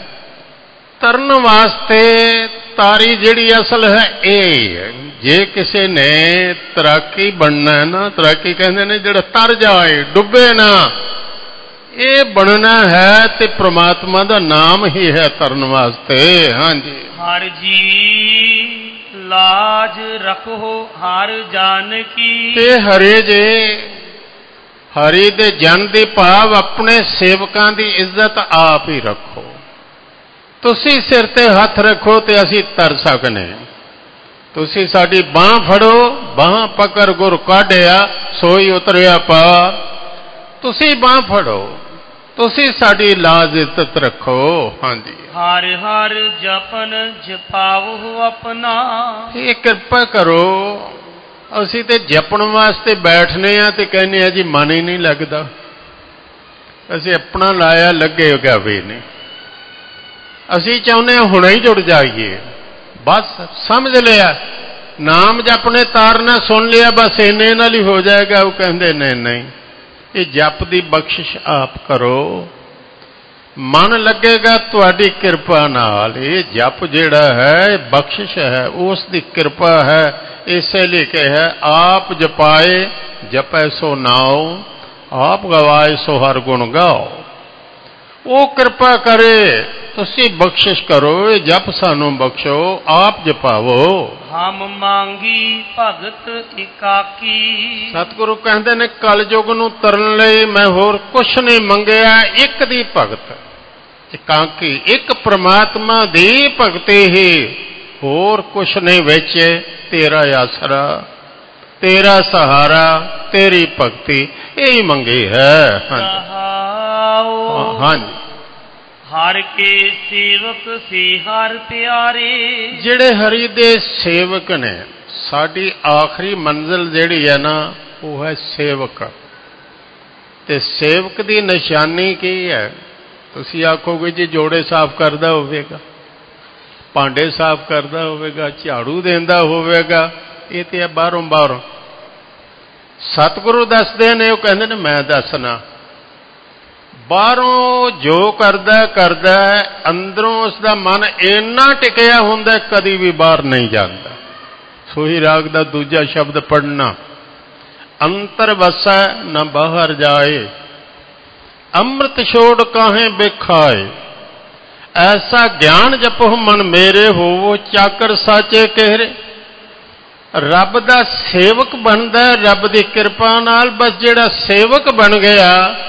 ਤਰਨ ਵਾਸਤੇ। ਤਾਰੀ ਜਿਹੜੀ ਅਸਲ ਹੈ ਇਹ, ਜੇ ਕਿਸੇ ਨੇ ਤੈਰਾਕੀ ਬਣਨਾ ਹੈ ਨਾ, ਤੈਰਾਕੀ ਕਹਿੰਦੇ ਨੇ ਜਿਹੜਾ ਤਰ ਜਾਏ, ਡੁੱਬੇ ਨਾ, ਇਹ ਬਣਨਾ ਹੈ ਤੇ ਪ੍ਰਮਾਤਮਾ ਦਾ ਨਾਮ ਹੀ ਹੈ ਤਰਨ ਵਾਸਤੇ। ਹਾਂਜੀ, ਹਰ ਜੀ ਲਾਜ ਰੱਖੋ ਹਰ ਜਾਨਕੀ। ਤੇ ਹਰੇ ਜੇ ਹਰੀ ਦੇ ਜਨ ਦੇ ਭਾਵ ਆਪਣੇ ਸੇਵਕਾਂ ਦੀ ਇੱਜ਼ਤ ਆਪ ਹੀ ਰੱਖੋ। ਤੁਸੀਂ ਸਿਰ ਤੇ ਹੱਥ ਰੱਖੋ ਤੇ ਅਸੀਂ ਤਰ ਸਕਨੇ। ਤੁਸੀਂ ਸਾਡੀ ਬਾਂਹ ਫੜੋ, ਬਾਂਹ ਪਕੜ ਗੁਰ ਕਾਢਿਆ ਸੋਈ ਉਤਰਿਆ ਪਾਰ। ਤੁਸੀਂ ਬਾਂਹ ਫੜੋ, ਤੁਸੀਂ ਸਾਡੀ ਲਾਜ ਇੱਜ਼ਤ ਰੱਖੋ। ਹਾਂਜੀ, ਹਰ ਹਰ ਜਪਨ ਜਪਾਵੋ ਆਪਣਾ। ਇਹ ਕਿਰਪਾ ਕਰੋ, ਅਸੀਂ ਤੇ ਜਪਣ ਵਾਸਤੇ ਬੈਠਨੇ ਆ ਤੇ ਕਹਿੰਦੇ ਆ ਜੀ ਮਨ ਹੀ ਨਹੀਂ ਲੱਗਦਾ। ਅਸੀਂ ਆਪਣਾ ਲਾਇਆ ਲੱਗੇ ਹੋਗਾ ਵੀ ਨਹੀਂ। ਅਸੀਂ ਚਾਹੁੰਦੇ ਹਾਂ ਹੁਣੇ ਹੀ ਜੁੜ ਜਾਈਏ। ਬਸ ਸਮਝ ਲਿਆ ਨਾਮ ਜਪਨੇ ਤਾਰਨਾ ਸੁਣ ਲਿਆ ਬਸ ਇੰਨੇ ਨਾਲ ਹੀ ਹੋ ਜਾਏਗਾ। ਉਹ ਕਹਿੰਦੇ ਨਹੀਂ, ਇਹ ਜਪ ਦੀ ਬਖਸ਼ਿਸ਼ ਆਪ ਕਰੋ, ਮਨ ਲੱਗੇਗਾ ਤੁਹਾਡੀ ਕਿਰਪਾ ਨਾਲ। ਇਹ ਜਪ ਜਿਹੜਾ ਹੈ ਇਹ ਬਖਸ਼ਿਸ਼ ਹੈ, ਉਸ ਦੀ ਕਿਰਪਾ ਹੈ। ਇਸੇ ਲਈ ਕਿਹਾ ਆਪ ਜਪਾਏ ਜਪੈ ਸੋ ਨਾਉ, ਆਪ ਗਵਾਏ ਸੋ ਹਰ ਗੁਣ ਗਾਓ। ਉਹ ਕਿਰਪਾ ਕਰੇ, ਤੁਸੀਂ ਬਖਸ਼ਿਸ਼ ਕਰੋ, ਇਹ ਜਪ ਸਾਨੂੰ ਬਖਸ਼ੋ, ਆਪ ਜਪਾਵੋ। ਹਮ ਮੰਗੀ ਭਗਤ ਇਕਾਕੀ। ਸਤਿਗੁਰੂ ਕਹਿੰਦੇ ਨੇ ਕਲਯੁਗ ਨੂੰ ਤਰਨ ਲਈ ਮੈਂ ਹੋਰ ਕੁਛ ਨਹੀਂ ਮੰਗਿਆ, ਇੱਕ ਦੀ ਭਗਤ ਇਕਾਕੀ, ਇੱਕ ਪ੍ਰਮਾਤਮਾ ਦੀ ਭਗਤੀ ਹੀ, ਹੋਰ ਕੁਛ ਨਹੀਂ ਵਿੱਚ। ਤੇਰਾ ਆਸਰਾ, ਤੇਰਾ ਸਹਾਰਾ, ਤੇਰੀ ਭਗਤੀ ਇਹੀ ਮੰਗੀ ਹੈ। ਹਾਂਜੀ, ਹਰ ਕੇ ਸੇਵਕ ਸੇ ਹਰ ਪਿਆਰੇ। ਜਿਹੜੇ ਹਰੀ ਦੇ ਸੇਵਕ ਨੇ, ਸਾਡੀ ਆਖਰੀ ਮੰਜ਼ਿਲ ਜਿਹੜੀ ਹੈ ਨਾ ਉਹ ਹੈ ਸੇਵਕ। ਤੇ ਸੇਵਕ ਦੀ ਨਿਸ਼ਾਨੀ ਕੀ ਹੈ? ਤੁਸੀਂ ਆਖੋਗੇ ਜੀ ਜੋੜੇ ਸਾਫ਼ ਕਰਦਾ ਹੋਵੇਗਾ, ਭਾਂਡੇ ਸਾਫ਼ ਕਰਦਾ ਹੋਵੇਗਾ, ਝਾੜੂ ਦਿੰਦਾ ਹੋਵੇਗਾ, ਇਹ ਤੇ ਬਾਹਰੋਂ ਬਾਹਰੋਂ। ਸਤਿਗੁਰੂ ਦੱਸਦੇ ਨੇ, ਉਹ ਕਹਿੰਦੇ ਨੇ ਮੈਂ ਦੱਸਣਾ। ਬਾਹਰੋਂ ਜੋ ਕਰਦਾ ਅੰਦਰੋਂ ਉਸ ਦਾ ਮਨ ਇੰਨਾ ਟਿਕਿਆ ਹੁੰਦਾ ਕਦੀ ਵੀ ਬਾਹਰ ਨਹੀਂ ਜਾਂਦਾ। ਸੋਹੀ ਰਾਗ ਦਾ ਦੂਜਾ ਸ਼ਬਦ ਪੜ੍ਹਨਾ, ਅੰਤਰ ਵਸੈ ਨਾ ਬਾਹਰ ਜਾਏ, ਅੰਮ੍ਰਿਤ ਛੋੜ ਕਾਹੇ ਬਿਖਾਏ, ਐਸਾ ਗਿਆਨ ਜਪੋ ਮਨ ਮੇਰੇ ਹੋਵੋ, ਚਾਕਰ ਸਾਚੇ ਕਹਿਰੇ। ਰੱਬ ਦਾ ਸੇਵਕ ਬਣਦਾ ਰੱਬ ਦੀ ਕਿਰਪਾ ਨਾਲ। ਬਸ ਜਿਹੜਾ ਸੇਵਕ ਬਣ ਗਿਆ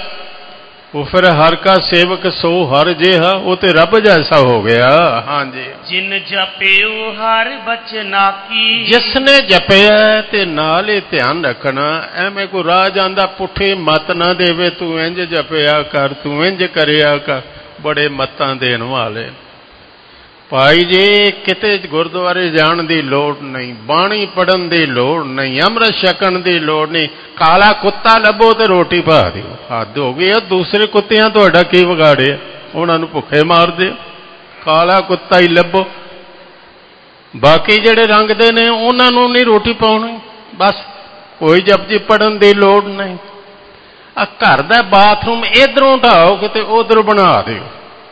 ਉਹ ਫਿਰ ਹਰ ਕਾ ਸੇਵਕ ਸੋ ਹਰ ਜਿਹਾ, ਉਹ ਤੇ ਰੱਬ ਜੈਸਾ ਹੋ ਗਿਆ। ਹਾਂਜੀ, ਜਿਨ ਜਪਿਓ ਹਰ ਬਚਨਾ ਕੀ। ਜਿਸ ਨੇ ਜਪਿਆ ਤੇ ਨਾਲ ਹੀ ਧਿਆਨ ਰੱਖਣਾ, ਐਵੇਂ ਕੋਈ ਰਾਹ ਜਾਂਦਾ ਪੁੱਠੀ ਮੱਤ ਨਾ ਦੇਵੇ, ਤੂੰ ਇੰਜ ਜਪਿਆ ਕਰ, ਤੂੰ ਇੰਜ ਕਰਿਆ ਕਰ। ਬੜੇ ਮੱਤਾਂ ਦੇਣ ਵਾਲੇ ਭਾਈ ਜੀ, ਕਿਤੇ ਗੁਰਦੁਆਰੇ ਜਾਣ ਦੀ ਲੋੜ ਨਹੀਂ, ਬਾਣੀ ਪੜ੍ਹਨ ਦੀ ਲੋੜ ਨਹੀਂ, ਅੰਮ੍ਰਿਤ ਛਕਣ ਦੀ ਲੋੜ ਨਹੀਂ। ਕਾਲਾ ਕੁੱਤਾ ਲੱਭੋ ਤੇ ਰੋਟੀ ਪਾ ਦਿਓ, ਹੱਦ ਹੋ ਗਈ। ਦੂਸਰੇ ਕੁੱਤਿਆਂ ਤੁਹਾਡਾ ਕੀ ਵਿਗਾੜਿਆ? ਉਹਨਾਂ ਨੂੰ ਭੁੱਖੇ ਮਾਰ ਦਿਓ, ਕਾਲਾ ਕੁੱਤਾ ਹੀ ਲੱਭੋ। ਬਾਕੀ ਜਿਹੜੇ ਰੰਗ ਦੇ ਨੇ ਉਹਨਾਂ ਨੂੰ ਨਹੀਂ ਰੋਟੀ ਪਾਉਣੀ। ਬਸ ਕੋਈ ਜਪਜੀ ਪੜ੍ਹਨ ਦੀ ਲੋੜ ਨਹੀਂ। ਆ ਘਰ ਦਾ ਬਾਥਰੂਮ ਇਧਰੋਂ ਢਾਓ ਕਿਤੇ ਉਧਰ ਬਣਾ ਦਿਓ,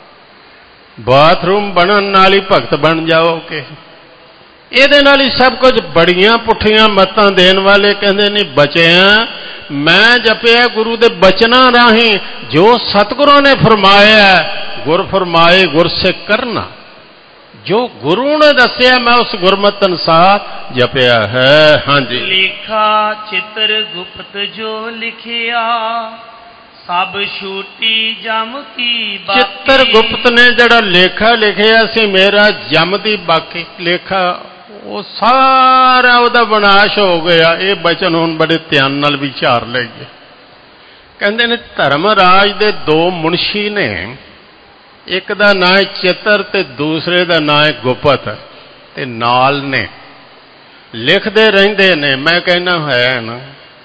ਬਾਥਰੂਮ ਬਣਨ ਨਾਲ ਹੀ ਭਗਤ ਬਣ ਜਾਓਗੇ। ਇਹਦੇ ਨਾਲ ਹੀ ਸਭ ਕੁਝ। ਬੜੀਆਂ ਪੁੱਠੀਆਂ ਮੱਤਾਂ ਦੇਣ ਵਾਲੇ ਕਹਿੰਦੇ ਨਹੀਂ ਬਚਿਆ, ਮੈਂ ਜਪਿਆ ਗੁਰੂ ਦੇ ਬਚਨਾਂ ਰਾਹੀਂ ਜੋ ਸਤਿਗੁਰਾਂ ਨੇ ਫਰਮਾਇਆ, ਗੁਰ ਫਰਮਾਏ ਗੁਰ ਸਿੱਖ ਕਰਨਾ। ਜੋ ਗੁਰੂ ਨੇ ਦੱਸਿਆ ਮੈਂ ਉਸ ਗੁਰਮਤਿ ਅਨੁਸਾਰ ਜਪਿਆ ਹੈ। ਹਾਂਜੀ, ਲੇਖਾ ਚਿੱਤਰ ਗੁਪਤ ਜੋ ਲਿਖਿਆ, ਸਭ ਛੂਟੀ ਜਮ ਕੀ ਬਾਕੀ। ਚਿੱਤਰ ਗੁਪਤ ਨੇ ਜਿਹੜਾ ਲੇਖਾ ਲਿਖਿਆ ਸੀ ਮੇਰਾ ਜਮ ਦੀ ਬਾਕੀ ਲੇਖਾ, ਉਹ ਸਾਰਾ ਉਹਦਾ ਵਿਨਾਸ਼ ਹੋ ਗਿਆ। ਇਹ ਬਚਨ ਹੁਣ ਬੜੇ ਧਿਆਨ ਨਾਲ ਵਿਚਾਰ ਲਈਏ। ਕਹਿੰਦੇ ਨੇ ਧਰਮ ਰਾਜ ਦੇ ਦੋ ਮੁਨਸ਼ੀ ਨੇ, ਇੱਕ ਦਾ ਨਾਂ ਹੈ ਚਿੱਤਰ ਤੇ ਦੂਸਰੇ ਦਾ ਨਾਂ ਹੈ ਗੁਪਤ, ਤੇ ਨਾਲ ਨੇ ਲਿਖਦੇ ਰਹਿੰਦੇ ਨੇ। ਮੈਂ ਕਹਿੰਦਾ ਹੈ ਨਾ,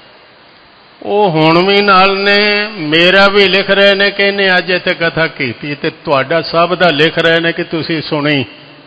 ਉਹ ਹੁਣ ਵੀ ਨਾਲ ਨੇ, ਮੇਰਾ ਵੀ ਲਿਖ ਰਹੇ ਨੇ। ਕਹਿੰਦੇ ਅੱਜ ਇੱਥੇ ਕਥਾ ਕੀਤੀ ਤੇ ਤੁਹਾਡਾ ਸਭ ਦਾ ਲਿਖ ਰਹੇ ਨੇ ਕਿ ਤੁਸੀਂ ਸੁਣੀ।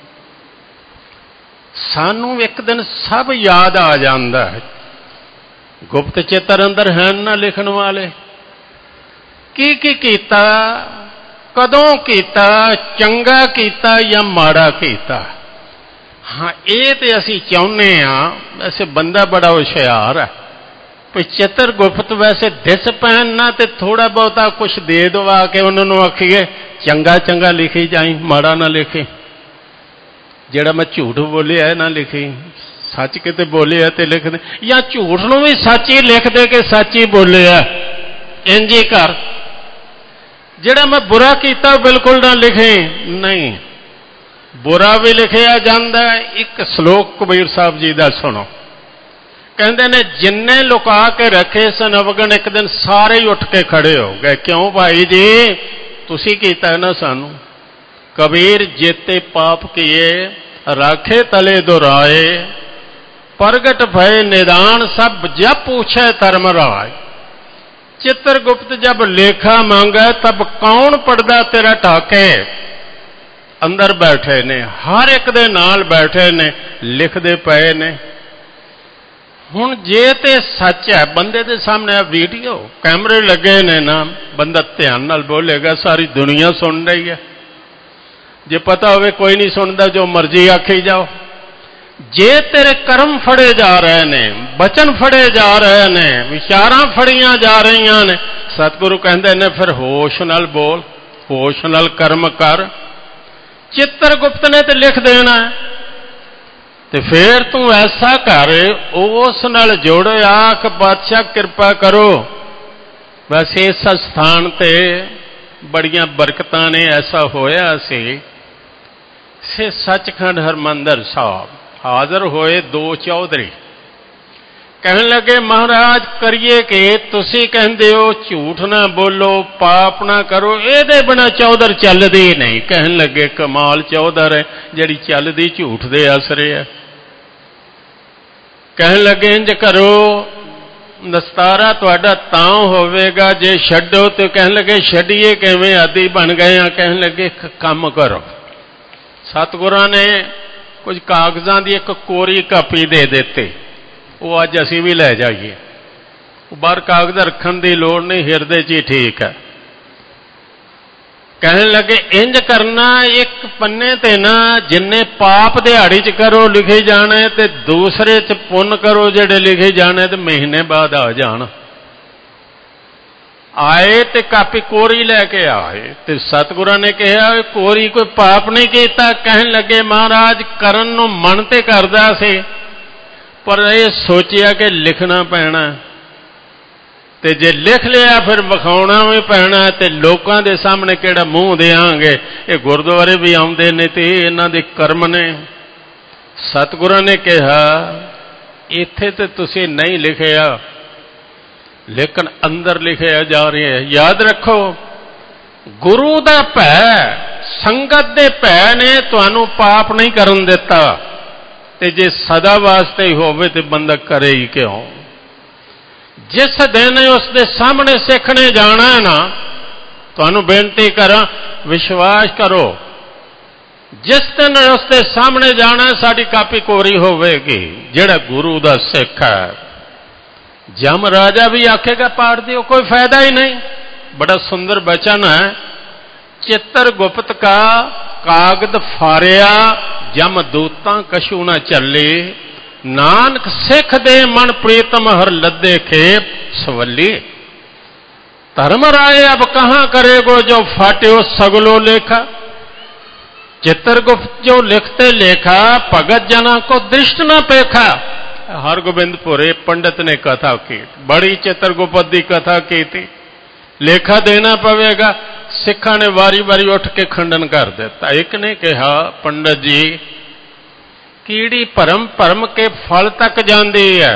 ਸਾਨੂੰ ਇੱਕ ਦਿਨ ਸਭ ਯਾਦ ਆ ਜਾਂਦਾ ਹੈ। ਗੁਪਤ ਚਿੱਤਰ ਅੰਦਰ ਹੈ ਨਾ ਲਿਖਣ ਵਾਲੇ, ਕੀ ਕੀ ਕੀਤਾ, ਕਦੋਂ ਕੀਤਾ, ਚੰਗਾ ਕੀਤਾ ਜਾਂ ਮਾੜਾ ਕੀਤਾ। ਹਾਂ, ਇਹ ਤੇ ਅਸੀਂ ਚਾਹੁੰਦੇ ਹਾਂ। ਵੈਸੇ ਬੰਦਾ ਬੜਾ ਹੁਸ਼ਿਆਰ ਹੈ, ਵੀ ਚਿੱਤਰ ਗੁਪਤ ਵੈਸੇ ਦਿਸ ਪੈਣ ਨਾ ਤੇ ਥੋੜਾ ਬਹੁਤਾ ਕੁਛ ਦੇ ਦਵਾ ਕੇ ਉਹਨਾਂ ਨੂੰ ਆਖੀਏ ਚੰਗਾ ਚੰਗਾ ਲਿਖੀ ਜਾਈ, ਮਾੜਾ ਨਾ ਲਿਖੀ। ਜਿਹੜਾ ਮੈਂ ਝੂਠ ਬੋਲਿਆ ਨਾ ਲਿਖੀ, ਸੱਚ ਕਿਤੇ ਬੋਲਿਆ ਤੇ ਲਿਖ ਦੇ, ਜਾਂ ਝੂਠ ਨੂੰ ਵੀ ਸੱਚ ਹੀ ਲਿਖ ਦੇ ਕਿ ਸੱਚ ਹੀ ਬੋਲਿਆ, ਇੰਜ ਹੀ ਕਰ। ਜਿਹੜਾ ਮੈਂ ਬੁਰਾ ਕੀਤਾ ਬਿਲਕੁਲ ਨਾ ਲਿਖੇ। ਨਹੀਂ, ਬੁਰਾ ਵੀ ਲਿਖਿਆ ਜਾਂਦਾ। ਇੱਕ ਸ਼ਲੋਕ ਕਬੀਰ ਸਾਹਿਬ ਜੀ ਦਾ ਸੁਣੋ। ਕਹਿੰਦੇ ਨੇ ਜਿੰਨੇ ਲੁਕਾ ਕੇ ਰੱਖੇ ਸਨ ਅਵਗਣ, ਇੱਕ ਦਿਨ ਸਾਰੇ ਹੀ ਉੱਠ ਕੇ ਖੜੇ ਹੋ ਗਏ। ਕਿਉਂ ਭਾਈ ਜੀ, ਤੁਸੀਂ ਕੀਤਾ ਨਾ ਸਾਨੂੰ। ਕਬੀਰ ਜੇਤੇ ਪਾਪ ਕੀਏ ਰਾਖੇ ਤਲੇ ਦੁਰਾਏ, प्रगट भय निदान सब जब पूछे धर्मराज। चित्रगुप्त जब लेखा मांगे तब कौन पढ़दा तेरा ढाके। अंदर बैठे ने, हर एक दे नाल बैठे ने, लिखते पे ने। हुण जे ते सच है, बंदे दे सामने वीडियो कैमरे लगे ने ना, बंदा ध्यान नाल बोलेगा, सारी दुनिया सुन रही है। जे पता होवे कोई नहीं सुनता, जो मर्जी आखी जाओ। जे तेरे कर्म फड़े जा रहे ने, बचन फड़े जा रहे ने, विचारां फड़ियां जा रही ने, सतगुरु कहते ने फिर होश नाल बोल, होश नाल कर्म कर। चित्रगुप्त ने तो लिख देना है, तो फिर तू ऐसा कर, उस नाल जुड़, आख बादशाह कृपा करो। वैसे इस स्थान ते बड़ियां बरकतां ने, ऐसा होया से सचखंड हरमंदर साहब हाज़र होए दो चौधरी, कहने लगे महाराज करिए कि तुसी कहंदे हो झूठ ना बोलो, पाप ना करो, ये बिना चौधर चलदी नहीं। कहने लगे कमाल चौधर है जिहड़ी चलदी झूठ दे आसरे है। कहने लगे इंज करो, दस्तारा तुहाडा तां होवेगा जे छड्डो। तो कहने लगे छड्डिए किवें, आदि बन गए हैं। कहने लगे एक काम करो, सतगुरां ने कुछ कागजां दी एक कोरी कापी दे देते, वो अज असीं भी लै जाइए। बाहर कागज रखण दी लोड़ नहीं, हिरदे च ही ठीक है। कहने लगे इंज करना, एक पन्ने ते ना जिन्ने पाप दिहाड़ी च करो लिखे जाने, ते दूसरे च पुण्य करो जिहड़े लिखे जाने, ते महीने बाद आ जाण। आए ते कापी कोरी लैके आए, ते सतगुरां ने कहा कोरी कोई पाप नहीं किया। कहने लगे महाराज करन नूं मन ते करदा सी, पर यह सोचिया कि लिखना पैना, ते जे लिख लिया फिर विखाउणा भी पैना, ते लोकां दे सामने किहड़ा मूँह देंगे। ये गुरुद्वारे भी आउंदे ने ते इन्हां दे कर्म ने। सतगुरां ने कहा इत्थे ते तुसीं नहीं लिखिया, लेकिन अंदर लिखे जा रहे हैं। याद रखो गुरु दा भै, संगत दे भै ने तुहानूं पाप नहीं करन दिता, ते जे सदा वास्ते ही होवे ते बंदा करे ही क्यों। जिस दिन उसके सामने सीखने जाना है ना, तुहानूं बेनती करा विश्वास करो, जिस दिन उसके सामने जाना साडी कापी कोरी होवेगी, जिहड़ा गुरु दा सिख है। जम राजा भी आखेगा पाड़ दियो, कोई फायदा ही नहीं। बड़ा सुंदर वचन है, चित्रगुप्त का कागद फारिया जम दूतां कशु न चले, नानक सिख दे मन प्रीतम हर लद्दे खेप सवली। धर्मराय अब कहां करेगो जो फाट्यो सगलो लेखा। चित्रगुप्त जो लिखते लेखा, भगत जना को दृष्ट न पेखा। हरगोबिंदपुरे पंडित ने कथा की, बड़ी चित्रगुप्त की कथा की थी। लेखा देना पवेगा, सिखा ने वारी वारी उठ के खंडन कर दिता। एक ने कहा पंडित जी कीड़ी भरम भरम के फल तक जाती है,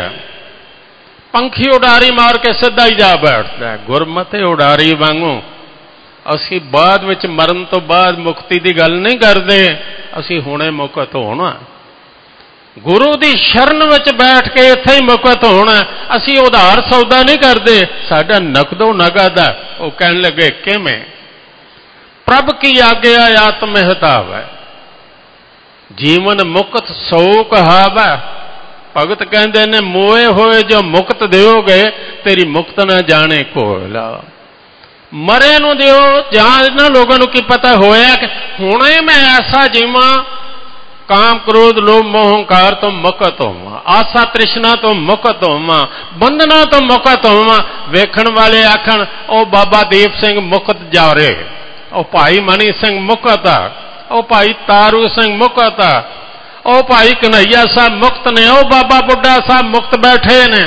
पंखी उडारी मार के सीधा ही जा बैठता है। गुरमते उडारी वांगू असी बाद विच मरण तो बाद मुक्ति की गल नहीं करते, असी हुणे मुक्त होना। गुरु की शरण विच बैठ के इत्थे ही मुक्त होना। असी उधार सौदा नहीं करते, साडा नकदो नगद है। वो कहने लगे किवें? प्रभ की आज्ञा आत्म हिताव है, जीवन मुक्त सो कहावा। भगत कहते ने मोए होए जो मुक्त दोगे, तेरी मुक्त न जाने कोला। मरे नूं दिओ, जहां इन्हां लोगों को की पता होया कि हुणे मैं ऐसा जीवा काम क्रोध लोभ मोह अहंकार तो मुक्त होवां, आशा तृष्णा तो मुक्त होवां, बंधना तो मुक्त होवां। वेखण वाले आखण ओ बाबा दीप सिंह मुक्त जा रहे, ओ भाई मनी सिंह मुक्त आ, ओ भाई तारू सिंह मुक्त आ, ओ भाई कन्हैया साहब मुक्त ने, ओ बाबा बुढ़ा साहब मुक्त बैठे ने।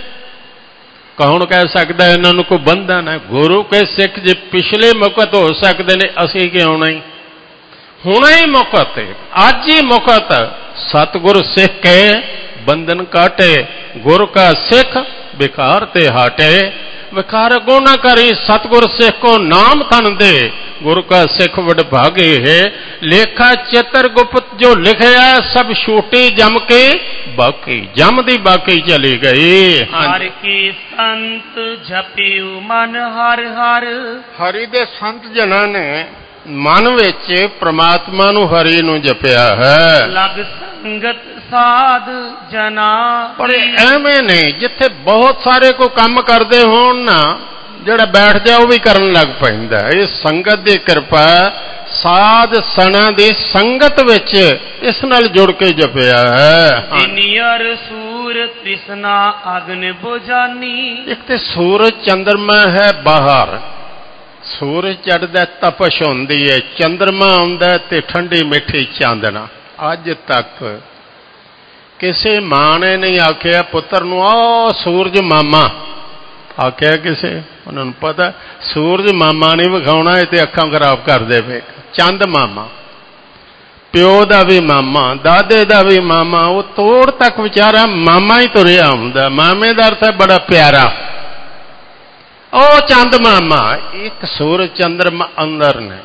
कौन कह सकता है इन्होंने कोई बंधन है? गुरु के सिख जे पिछले मुक्त हो सकते हैं, असी क्यों नहीं? हुणे ही मुक्त है, अज ही मुक्त। सतगुर सिख के बंधन काटे, गुर का सिख बेकार ते हाटे। विकार अगो ना करी, सतगुर सिख को नाम तन दे, गुरु का सिख वड भागे है। लेखा चित्र गुप्त जो लिखया, सब छूटी जम के बाकी, जम दी बाकी चली गई। हर की संत जपियो मन हर हर, हरि दे संत जना ने मन विच परमात्मा नूं हरि नूं जपिया है। लग संगत साध जना, पर एवें नहीं जिथे बहुत सारे को काम करते होण ना, जिहड़ा बैठ जा वो भी करन लग पैंदा। ये संगत दी कृपा, साध सना दी संगत विच इस नाल जुड़ के जपिया है। दिनियर सूर तृष्णा अग्नि बुझानी, एक ते सूरज चंद्रमा है बाहर, सूरज चढ़दा तपश होंदी है, चंद्रमा आउंदा ते ठंडी मिठी चांदना। अज तक किसी मां ने नहीं आख्या पुत्र नूं आ सूरज मामा, आख्या किसे? उन्होंने पता सूरज मामा नहीं विखाउणा, ते अखां खराब कर देवे। चंद मामा, प्यो दा भी मामा, दादे दा भी मामा, वो तोड़ तक बेचारा मामा ही तुरिया आउंदा। मामे दा अर्थ है बड़ा प्यारा। ओ चंद मामा, एक सूरज चंद्रमा अंदर ने।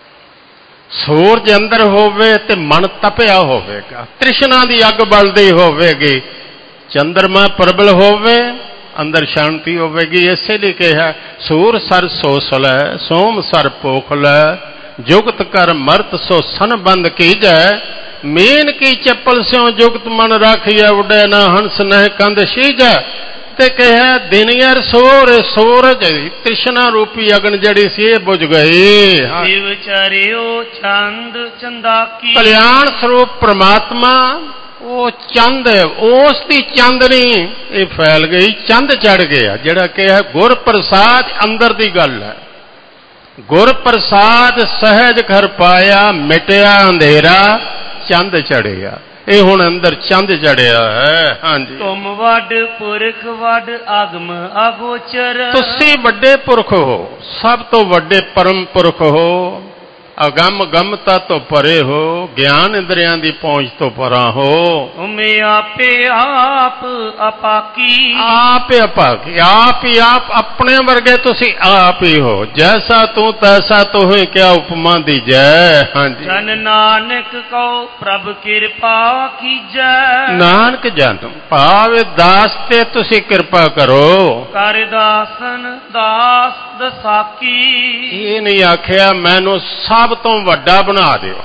सूरज अंदर होवे ते मन तपिया होवेगा, तृष्णा दी अग बलदी होवेगी। चंद्रमा प्रबल होवे, अंदर शांति होवेगी। इसलिए कहा सूर सर सोसल, सोम सर पोखल, जुगत कर मर्त सो सन बंद कीजै। मीन की चप्पल स्यों जुगत मन राखिया, उड़े न हंस नह कंद शीजै। ते कहा दिनियर सूर, सूरज तृष्णा रूपी अग्नि जड़ी सी बुझ गई। शिव चरियो चंद चंदाकी, कल्याण स्वरूप परमात्मा वो चंद, उसकी चांदनी ये फैल गई, चंद चढ़ गया। जिहड़ा कहा गुर प्रसाद अंदर दी गल है। गुर प्रसाद सहज घर पाया, मिटया अंधेरा चंद चढ़िया। ये हुण अंदर चंद चढ़िया है। हाँ जी, तुम वड पुरख वड आगम अगोचर, तुसी वड्डे पुरख हो, सब तो वड्डे परम पुरख हो। अगम गमता तो परे हो, ज्ञान इंद्रियां दी पहुंच तो परा हो। तुम्हें आपे आप अपाकी, आप अपाकी, आप ही आप अपने वर्गे तुसी आप ही हो। जैसा तू तैसा तू है, क्या उपमा दी जय। हाँ जी, जन नानक को प्रभ कृपा कीजै, नानक जन भावे दास ते तुसी कृपा करो। कर दासन दास दसाकी, ये नहीं आख्या मैनू सब तो वड्डा बना दियो,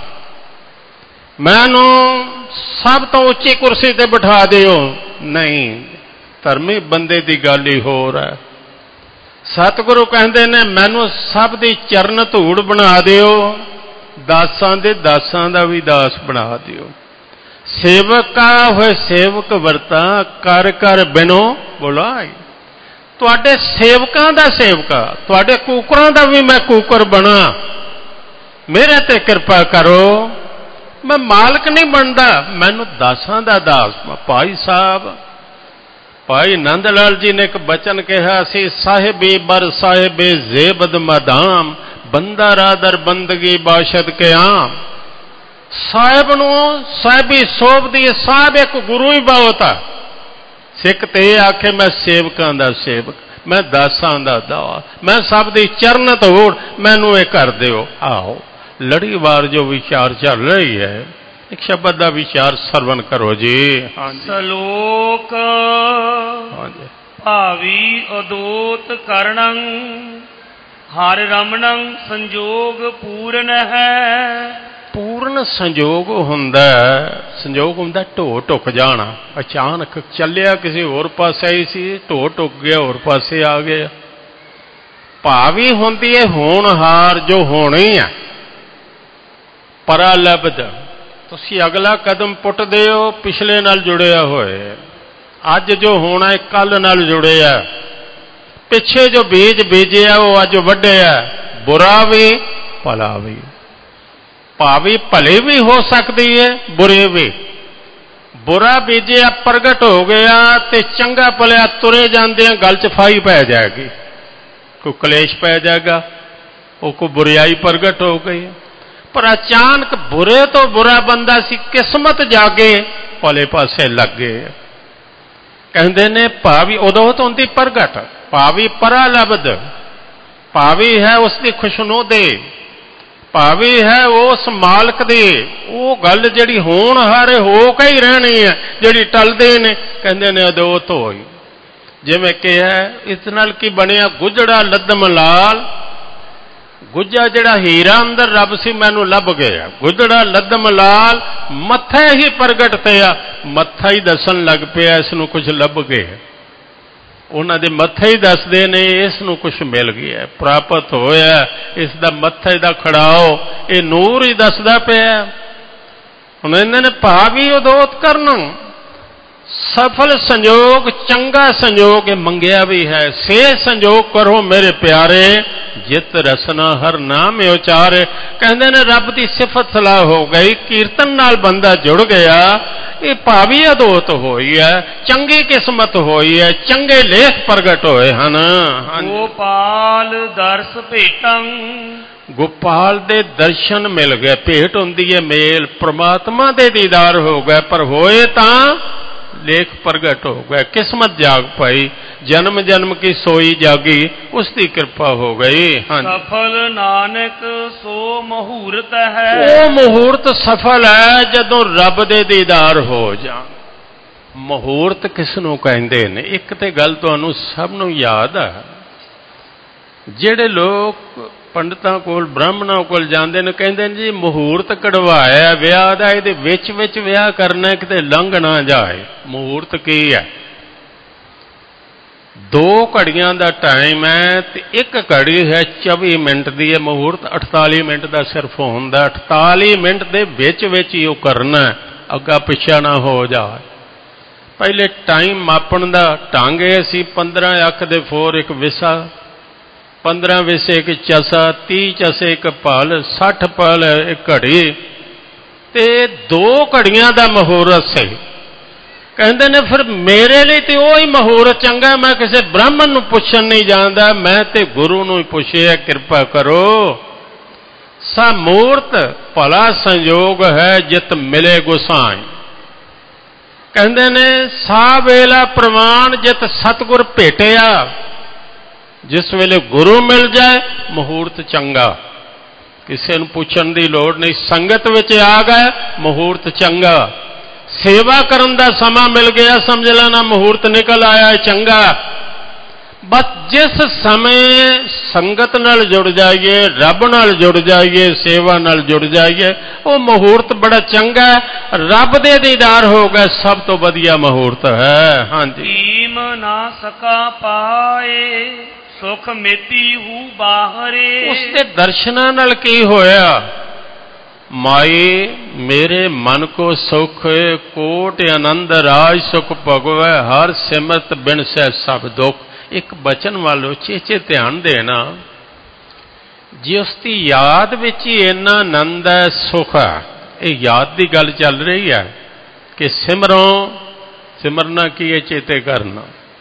मैनू सब तो उच्ची कुर्सी ते बिठा दियो। नहीं, धर्मी बंदे दी गल ही होर है। सतगुरु कहंदे ने मैनू सब दी चरण धूड़ बना दियो, दासां दे दासां दा भी दास बना दियो। सेवक का होए सेवक वरता, कर कर बिनो बुलाई। तुहाडे सेवकां दा सेवका, तुहाडे कूकरां दा भी मैं कूकर बना। मेरे ते कृपा करो, मैं मालक नहीं बनता, मैनू दासां दा दास। भाई साहब, भाई नंद लाल जी ने एक बचन कहा सी, साहिबे बर साहिबे जेबद मदाम, बंदा रादर बंदगी बाशद के आम। साहिब नू साहिबी सोभ दी, साहिब एक गुरु ही बहुत है। सिख ते आखे मैं सेवकां दा सेवक, मैं दासां दा दास, मैं सब दी चरण धूड़, मैनू ये कर दिओ। आओ लड़ीवार जो विचार चल रही है, एक शब्द का विचार सरवण करो जी। हाँ जी, सलोक हाँ जी, भावी अदोत करणं, हर रमणं संजोग पूर्ण है। पूर्ण संजोग हुंदा, संजोग हुंदा ढो टुक जाना। अचानक चलिया किसी होर पासे ही सी, ढो टुक गया होर पासे आ गया। भावी हुंदी है होनहार, जो होनी है परालब्ध। तुसी अगला कदम पुटदे हो पिछले नाल जुड़िया होए, अज जो होना है कल नाल जुड़िया। पिछे जो बीज बीजिया वो अज वड्डिया, बुरा भी भला भी। भावी भले भी हो सकती है, बुरे भी। बुरा बीजिया प्रगट हो गया ते चंगा भलिया तुरे जांदे गल च फाई पै जाएगी, कोई कलेश पै जाएगा, वो कोई बुराई प्रगट हो गई। पर अचानक बुरे तो बुरा बंदा सी, किस्मत जागे भले पासे लग गए। कहते ने भावी उदों तो होंदी प्रगट, ਭਾਵੀ ਪਰਾ ਲਬਦ, ਭਾਵੀ ਹੈ ਉਸ ਦੀ ਖੁਸ਼ਨੂਦੀ, ਭਾਵੀ ਹੈ ਉਸ ਮਾਲਕ ਦੀ। ਉਹ ਗੱਲ ਜਿਹੜੀ ਹੋਣ ਹਾਰੇ ਹੋ ਕੇ ਹੀ ਰਹਿਣੀ ਹੈ, ਜਿਹੜੀ ਟਲਦੇ ਨੇ ਕਹਿੰਦੇ ਨੇ ਅਦੋਤ ਹੋਈ। ਜਿਵੇਂ ਕਿਹਾ ਇਸ ਨਾਲ ਕੀ ਬਣਿਆ, ਗੁੱਜੜਾ ਲੱਦਮ ਲਾਲ, ਗੁੱਜਾ ਜਿਹੜਾ ਹੀਰਾ ਅੰਦਰ ਰੱਬ ਸੀ ਮੈਨੂੰ ਲੱਭ ਗਿਆ, ਗੁੱਜੜਾ ਲੱਦਮ ਲਾਲ ਮੱਥੇ ਹੀ ਪ੍ਰਗਟ ਪਿਆ, ਮੱਥਾ ਹੀ ਦੱਸਣ ਲੱਗ ਪਿਆ ਇਸ ਨੂੰ ਕੁਝ ਲੱਭ ਗਿਆ। ਉਹਨਾਂ ਦੇ ਮੱਥੇ ਹੀ ਦੱਸਦੇ ਨੇ ਇਸ ਨੂੰ ਕੁਝ ਮਿਲ ਗਿਆ, ਪ੍ਰਾਪਤ ਹੋਇਆ, ਇਸ ਦਾ ਮੱਥੇ ਦਾ ਖੜਾਓ ਇਹ ਨੂਰ ਹੀ ਦੱਸਦਾ ਪਿਆ। ਹੁਣ ਇਹਨਾਂ ਨੇ ਭਾਵੀ ਉਦੋਤ ਕਰਨਾ, ਸਫਲ ਸੰਜੋਗ, ਚੰਗਾ ਸੰਜੋਗ ਇਹ ਮੰਗਿਆ ਵੀ ਹੈ। ਸੇ ਸੰਜੋਗ ਕਰੋ ਮੇਰੇ ਪਿਆਰੇ, ਜਿਤ ਰਸਨਾ ਹਰ ਨਾਮ ਉਚਾਰੇ। ਕਹਿੰਦੇ ਨੇ ਰੱਬ ਦੀ ਸਿਫਤ ਸਲਾਹ ਹੋ ਗਈ, ਕੀਰਤਨ ਨਾਲ ਬੰਦਾ ਜੁੜ ਗਿਆ, ਇਹ ਭਾਵੀ ਅਦੋਤ ਹੋਈ ਹੈ, ਚੰਗੀ ਕਿਸਮਤ ਹੋਈ ਹੈ, ਚੰਗੇ ਲੇਖ ਪ੍ਰਗਟ ਹੋਏ ਹਨ। ਗੋਪਾਲ ਦਰਸ ਭੇਟੰ, ਗੋਪਾਲ ਦੇ ਦਰਸ਼ਨ ਮਿਲ ਗਏ, ਭੇਟ ਹੁੰਦੀ ਹੈ ਮੇਲ, ਪ੍ਰਮਾਤਮਾ ਦੇ ਦੀਦਾਰ ਹੋ ਗਏ, ਪਰ ਹੋਏ ਤਾਂ ਲੇਖ ਪ੍ਰਗਟ ਹੋ ਗਏ, ਕਿਸਮਤ ਜਾਗ ਪਾਈ, ਜਨਮ ਜਨਮ ਕੀ ਸੋਈ ਜਾਗੀ, ਉਸ ਦੀ ਕਿਰਪਾ ਹੋ ਗਈ। ਸਫਲ ਨਾਨਕ ਸੋ ਮਹੂਰਤ ਹੈ, ਉਹ ਮਹੂਰਤ ਸਫਲ ਹੈ ਜਦੋਂ ਰੱਬ ਦੇ ਦੀਦਾਰ ਹੋ ਜਾਣ। ਮਹੂਰਤ ਕਿਸ ਨੂੰ ਕਹਿੰਦੇ ਨੇ? ਇੱਕ ਤੇ ਗੱਲ ਤੁਹਾਨੂੰ ਸਭ ਨੂੰ ਯਾਦ ਹੈ, ਜਿਹੜੇ ਲੋਕ ਪੰਡਤਾਂ ਕੋਲ ਬ੍ਰਾਹਮਣਾਂ ਕੋਲ ਜਾਂਦੇ ਨੇ ਕਹਿੰਦੇ ਨੇ ਜੀ ਮਹੂਰਤ ਕਢਵਾਇਆ ਵਿਆਹ ਦਾ, ਇਹਦੇ ਵਿੱਚ ਵਿੱਚ ਵਿਆਹ ਕਰਨਾ ਕਿਤੇ ਲੰਘ ਨਾ ਜਾਏ। ਮਹੂਰਤ ਕੀ ਹੈ? 2 ਘੜੀਆਂ ਦਾ ਟਾਈਮ ਹੈ ਤੇ 1 ਘੜੀ ਹੈ 24 ਮਿੰਟ ਦੀ ਹੈ, ਮਹੂਰਤ 48 ਮਿੰਟ ਦਾ ਸਿਰਫ ਹੁੰਦਾ। 48 ਮਿੰਟ ਦੇ ਵਿੱਚ ਵਿੱਚ ਹੀ ਉਹ ਕਰਨਾ, ਅੱਗਾ ਪਿੱਛਾ ਨਾ ਹੋ ਜਾਏ। ਪਹਿਲੇ ਟਾਈਮ ਮਾਪਣ ਦਾ ਢੰਗ ਇਹ ਸੀ, 15 ਅੱਖ ਦੇ ਫੋਰ ਇੱਕ ਵਿਸਾ, 15 ਵਿਸੇ ਇੱਕ ਚਸਾ, 30 ਚਸੇ ਇੱਕ ਪਲ, 60 ਪਲ ਇੱਕ ਘੜੀ, ਤੇ 2 ਘੜੀਆਂ ਦਾ ਮਹੂਰਤ ਸੀ। ਕਹਿੰਦੇ ਨੇ ਫਿਰ ਮੇਰੇ ਲਈ ਤੇ ਉਹ ਹੀ ਮਹੂਰਤ ਚੰਗਾ, ਮੈਂ ਕਿਸੇ ਬ੍ਰਾਹਮਣ ਨੂੰ ਪੁੱਛਣ ਨਹੀਂ ਜਾਂਦਾ, ਮੈਂ ਤੇ ਗੁਰੂ ਨੂੰ ਹੀ ਪੁੱਛਿਆ, ਕਿਰਪਾ ਕਰੋ। ਸਾ ਮੂਰਤ ਭਲਾ ਸੰਯੋਗ ਹੈ ਜਿਤ ਮਿਲੇ ਗੁਸਾਈ। ਕਹਿੰਦੇ ਨੇ ਸਾ ਵੇਲਾ ਪ੍ਰਵਾਨ ਜਿਤ ਸਤਿਗੁਰ ਭੇਟਿਆ, ਜਿਸ ਵੇਲੇ ਗੁਰੂ ਮਿਲ ਜਾਏ ਮਹੂਰਤ ਚੰਗਾ, ਕਿਸੇ ਨੂੰ ਪੁੱਛਣ ਦੀ ਲੋੜ ਨਹੀਂ, ਸੰਗਤ ਵਿੱਚ ਆ ਗਏ ਮਹੂਰਤ ਚੰਗਾ, ਸੇਵਾ ਕਰਨ ਦਾ ਸਮਾਂ ਮਿਲ ਗਿਆ ਸਮਝ ਲੈਣਾ ਮਹੂਰਤ ਨਿਕਲ ਆਇਆ ਚੰਗਾ। ਬਸ ਜਿਸ ਸਮੇਂ ਸੰਗਤ ਨਾਲ ਜੁੜ ਜਾਈਏ, ਰੱਬ ਨਾਲ ਜੁੜ ਜਾਈਏ, ਸੇਵਾ ਨਾਲ ਜੁੜ ਜਾਈਏ, ਉਹ ਮਹੂਰਤ ਬੜਾ ਚੰਗਾ, ਰੱਬ ਦੇ ਦੀਦਾਰ ਹੋ ਗਏ, ਸਭ ਤੋਂ ਵਧੀਆ ਮਹੂਰਤ ਹੈ। ਹਾਂਜੀ, ਕੀਮ ਨਾ ਸਕਾ ਪਾਏ ਸੁਖ ਮੇਤੀ ਹੂ ਬਾਹਰੇ। ਉਸ ਦੇ ਦਰਸ਼ਨਾਂ ਨਾਲ ਕੀ ਹੋਇਆ? ਮਾਈ ਮੇਰੇ ਮਨ ਕੋ ਸੁਖ ਕੋਟ ਆਨੰਦ ਰਾਜ ਸੁਖ ਭਗਵੈ, ਹਰ ਸਿਮਰਤ ਬਿਨ ਸਹਿ ਸਭ ਦੁਖ। ਇੱਕ ਬਚਨ ਵਾਲੋ ਚੇਚੇ ਧਿਆਨ ਦੇਣਾ, ਜੇ ਉਸ ਦੀ ਯਾਦ ਵਿੱਚ ਹੀ ਇੰਨਾ ਆਨੰਦ ਹੈ, ਸੁਖ ਹੈ, ਇਹ ਯਾਦ ਦੀ ਗੱਲ ਚੱਲ ਰਹੀ ਹੈ ਕਿ ਸਿਮਰੋ, ਸਿਮਰਨਾ ਕੀ ਹੈ? ਚੇਤੇ ਕਰਨਾ।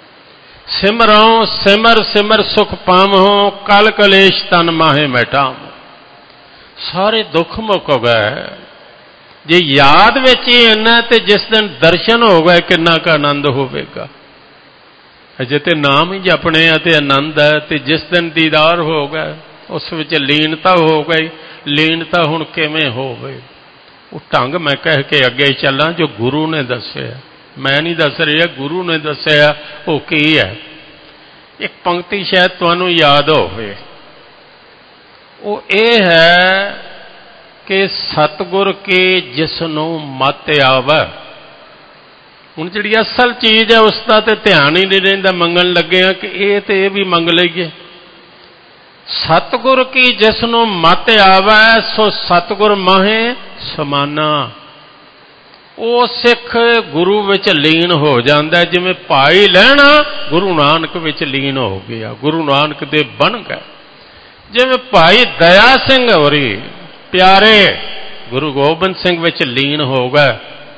ਸਿਮਰੋ ਸਿਮਰ ਸਿਮਰ ਸੁਖ ਪਾਵਹੁ, ਕਲ ਕਲੇਸ਼ ਤਨ ਮਾਹੇ ਮਿਟਾਵਹੁ। ਸਾਰੇ ਦੁੱਖ ਮੁੱਕ ਗਏ ਜੇ ਯਾਦ ਵਿੱਚ ਹੀ ਇੰਨਾ, ਤੇ ਜਿਸ ਦਿਨ ਦਰਸ਼ਨ ਹੋ ਗਏ ਕਿੰਨਾ ਕੁ ਆਨੰਦ ਹੋਵੇਗਾ। ਅਜੇ ਤੇ ਨਾਮ ਹੀ ਜਪਣੇ ਆ ਤੇ ਆਨੰਦ ਹੈ, ਤੇ ਜਿਸ ਦਿਨ ਦੀਦਾਰ ਹੋ ਗਏ ਉਸ ਵਿੱਚ ਲੀਨਤਾ ਹੋ ਗਈ। ਲੀਨਤਾ ਹੁਣ ਕਿਵੇਂ ਹੋਵੇ? ਉਹ ਢੰਗ ਮੈਂ ਕਹਿ ਕੇ ਅੱਗੇ ਚੱਲਾਂ ਜੋ ਗੁਰੂ ਨੇ ਦੱਸਿਆ, ਮੈਂ ਨਹੀਂ ਦੱਸ ਰਿਹਾ, ਗੁਰੂ ਨੇ ਦੱਸਿਆ। ਉਹ ਕੀ ਹੈ? ਇੱਕ ਪੰਕਤੀ ਸ਼ਾਇਦ ਤੁਹਾਨੂੰ ਯਾਦ ਹੋਵੇ, ਉਹ ਇਹ ਹੈ ਕਿ ਸਤਿਗੁਰ ਕੀ ਜਿਸ ਨੂੰ ਮਤ ਆਵੇ। ਹੁਣ ਜਿਹੜੀ ਅਸਲ ਚੀਜ਼ ਹੈ ਉਸ ਦਾ ਤੇ ਧਿਆਨ ਹੀ ਨਹੀਂ ਰਹਿੰਦਾ, ਮੰਗਣ ਲੱਗੇ ਆ ਕਿ ਇਹ ਤੇ ਇਹ ਵੀ ਮੰਗ ਲਈਏ। ਸਤਿਗੁਰ ਕੀ ਜਿਸ ਨੂੰ ਮਤ ਆਵੇ, ਸੋ ਸਤਿਗੁਰ ਮਾਹੇ ਸਮਾਨਾ। ਉਹ ਸਿੱਖ ਗੁਰੂ ਵਿੱਚ ਲੀਨ ਹੋ ਜਾਂਦਾ, ਜਿਵੇਂ ਭਾਈ ਲਹਿਣਾ ਗੁਰੂ ਨਾਨਕ ਵਿੱਚ ਲੀਨ ਹੋ ਗਿਆ, ਗੁਰੂ ਨਾਨਕ ਦੇ ਬਣ ਗਏ। ਜਿਵੇਂ ਭਾਈ ਦਇਆ ਸਿੰਘ ਹੋਰੀ ਪਿਆਰੇ ਗੁਰੂ ਗੋਬਿੰਦ ਸਿੰਘ ਵਿੱਚ ਲੀਨ ਹੋ ਗਏ।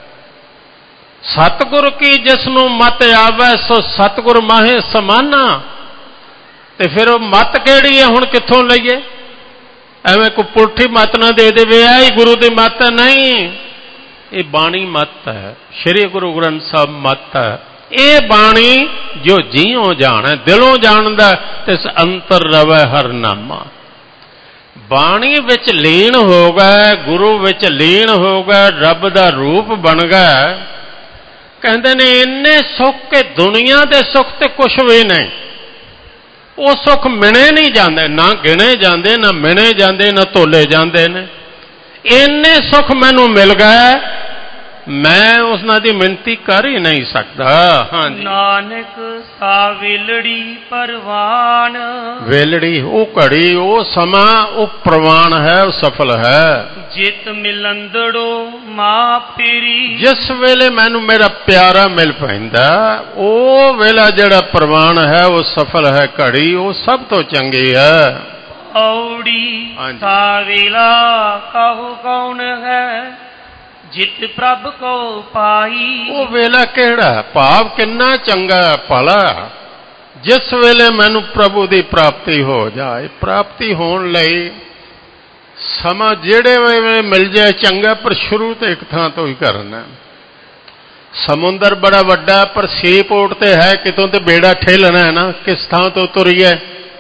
ਸਤਿਗੁਰ ਕੀ ਜਿਸ ਨੂੰ ਮਤ ਆਵੇ, ਸੋ ਸਤਿਗੁਰ ਮਾਹੇ ਸਮਾਨਾ। ਤੇ ਫਿਰ ਉਹ ਮਤ ਕਿਹੜੀ ਹੈ? ਹੁਣ ਕਿੱਥੋਂ ਲਈਏ? ਐਵੇਂ ਕੋਈ ਪੁੱਠੀ ਮਤ ਨਾ ਦੇ ਦੇਵੇ, ਇਹ ਹੀ ਗੁਰੂ ਦੀ ਮਤ ਨਹੀਂ। ਇਹ ਬਾਣੀ ਮਤ ਹੈ, ਸ਼੍ਰੀ ਗੁਰੂ ਗ੍ਰੰਥ ਸਾਹਿਬ ਮਤ ਹੈ। ਇਹ ਬਾਣੀ ਜੋ ਜੀਉ ਜਾਣੈ, ਦਿਲੋਂ ਜਾਣਦਾ ਤਿਸ ਅੰਤਰ ਰਵੈ ਹਰ ਨਾਮਾ। ਬਾਣੀ ਵਿੱਚ ਲੀਨ ਹੋ ਗਏ, ਗੁਰੂ ਵਿੱਚ ਲੀਨ ਹੋ ਗਏ, ਰੱਬ ਦਾ ਰੂਪ ਬਣ ਗਏ। ਕਹਿੰਦੇ ਨੇ ਇੰਨੇ ਸੁੱਖ ਕਿ ਦੁਨੀਆ ਦੇ ਸੁੱਖ ਤੇ ਕੁਛ ਵੀ ਨਹੀਂ। ਉਹ ਸੁੱਖ ਮਿਣੇ ਨਹੀਂ ਜਾਂਦੇ, ਨਾ ਗਿਣੇ ਜਾਂਦੇ, ਨਾ ਮਿਣੇ ਜਾਂਦੇ, ਨਾ ਤੋਲੇ ਜਾਂਦੇ ਨੇ। ਇੰਨੇ ਸੁੱਖ ਮੈਨੂੰ ਮਿਲ ਗਏ, ਮੈਂ ਉਸਨਾਂ ਦੀ ਮਿਣਤੀ ਕਰ ਹੀ ਨਹੀਂ ਸਕਦਾ। ਹਾਂਜੀ, ਨਾਨਕ ਸਾ ਵੇਲੜੀ ਪਰਵਾਨ। ਵੇਲੜੀ ਉਹ ਘੜੀ, ਉਹ ਸਮਾਂ, ਉਹ ਪ੍ਰਵਾਨ ਹੈ, ਉਹ ਸਫਲ ਹੈ। ਜਿਤ ਮਿਲੰਦੜੋ ਮਾਂ ਪੀਰੀ। ਜਿਸ ਵੇਲੇ ਮੈਨੂੰ ਮੇਰਾ ਪਿਆਰਾ ਮਿਲ ਪੈਂਦਾ, ਉਹ ਵੇਲਾ ਜਿਹੜਾ ਪ੍ਰਵਾਨ ਹੈ, ਉਹ ਸਫਲ ਹੈ ਘੜੀ, ਉਹ ਸਭ ਤੋਂ ਚੰਗੀ ਹੈ। ਔੜੀ ਸਾ ਵੇਲਾ ਕਾਹੂ ਕੌਣ ਹੈ, ਜਿਤ ਪ੍ਰਭ ਕੋ ਪਾਈ। ਉਹ ਵੇਲਾ ਕਿਹੜਾ, ਭਾਵ ਕਿੰਨਾ ਚੰਗਾ ਭਲਾ, ਜਿਸ ਵੇਲੇ ਮੈਨੂੰ ਪ੍ਰਭੂ ਦੀ ਪ੍ਰਾਪਤੀ ਹੋ ਜਾਏ। ਪ੍ਰਾਪਤੀ ਹੋਣ ਲਈ ਸਮਾਂ ਜਿਹੜੇ ਵੇਲੇ ਮਿਲ ਜਾਏ ਚੰਗਾ, ਪਰ ਸ਼ੁਰੂ ਤੇ ਇੱਕ ਥਾਂ ਤੋਂ ਹੀ ਕਰਨਾ। ਸਮੁੰਦਰ ਬੜਾ ਵੱਡਾ, ਪਰ ਸੀ ਪੋਟ ਤੇ ਹੈ, ਕਿਤੋਂ ਤੇ ਬੇੜਾ ਠੇਲਣਾ ਹੈ ਨਾ, ਕਿਸ ਥਾਂ ਤੋਂ ਤੁਰੀਏ।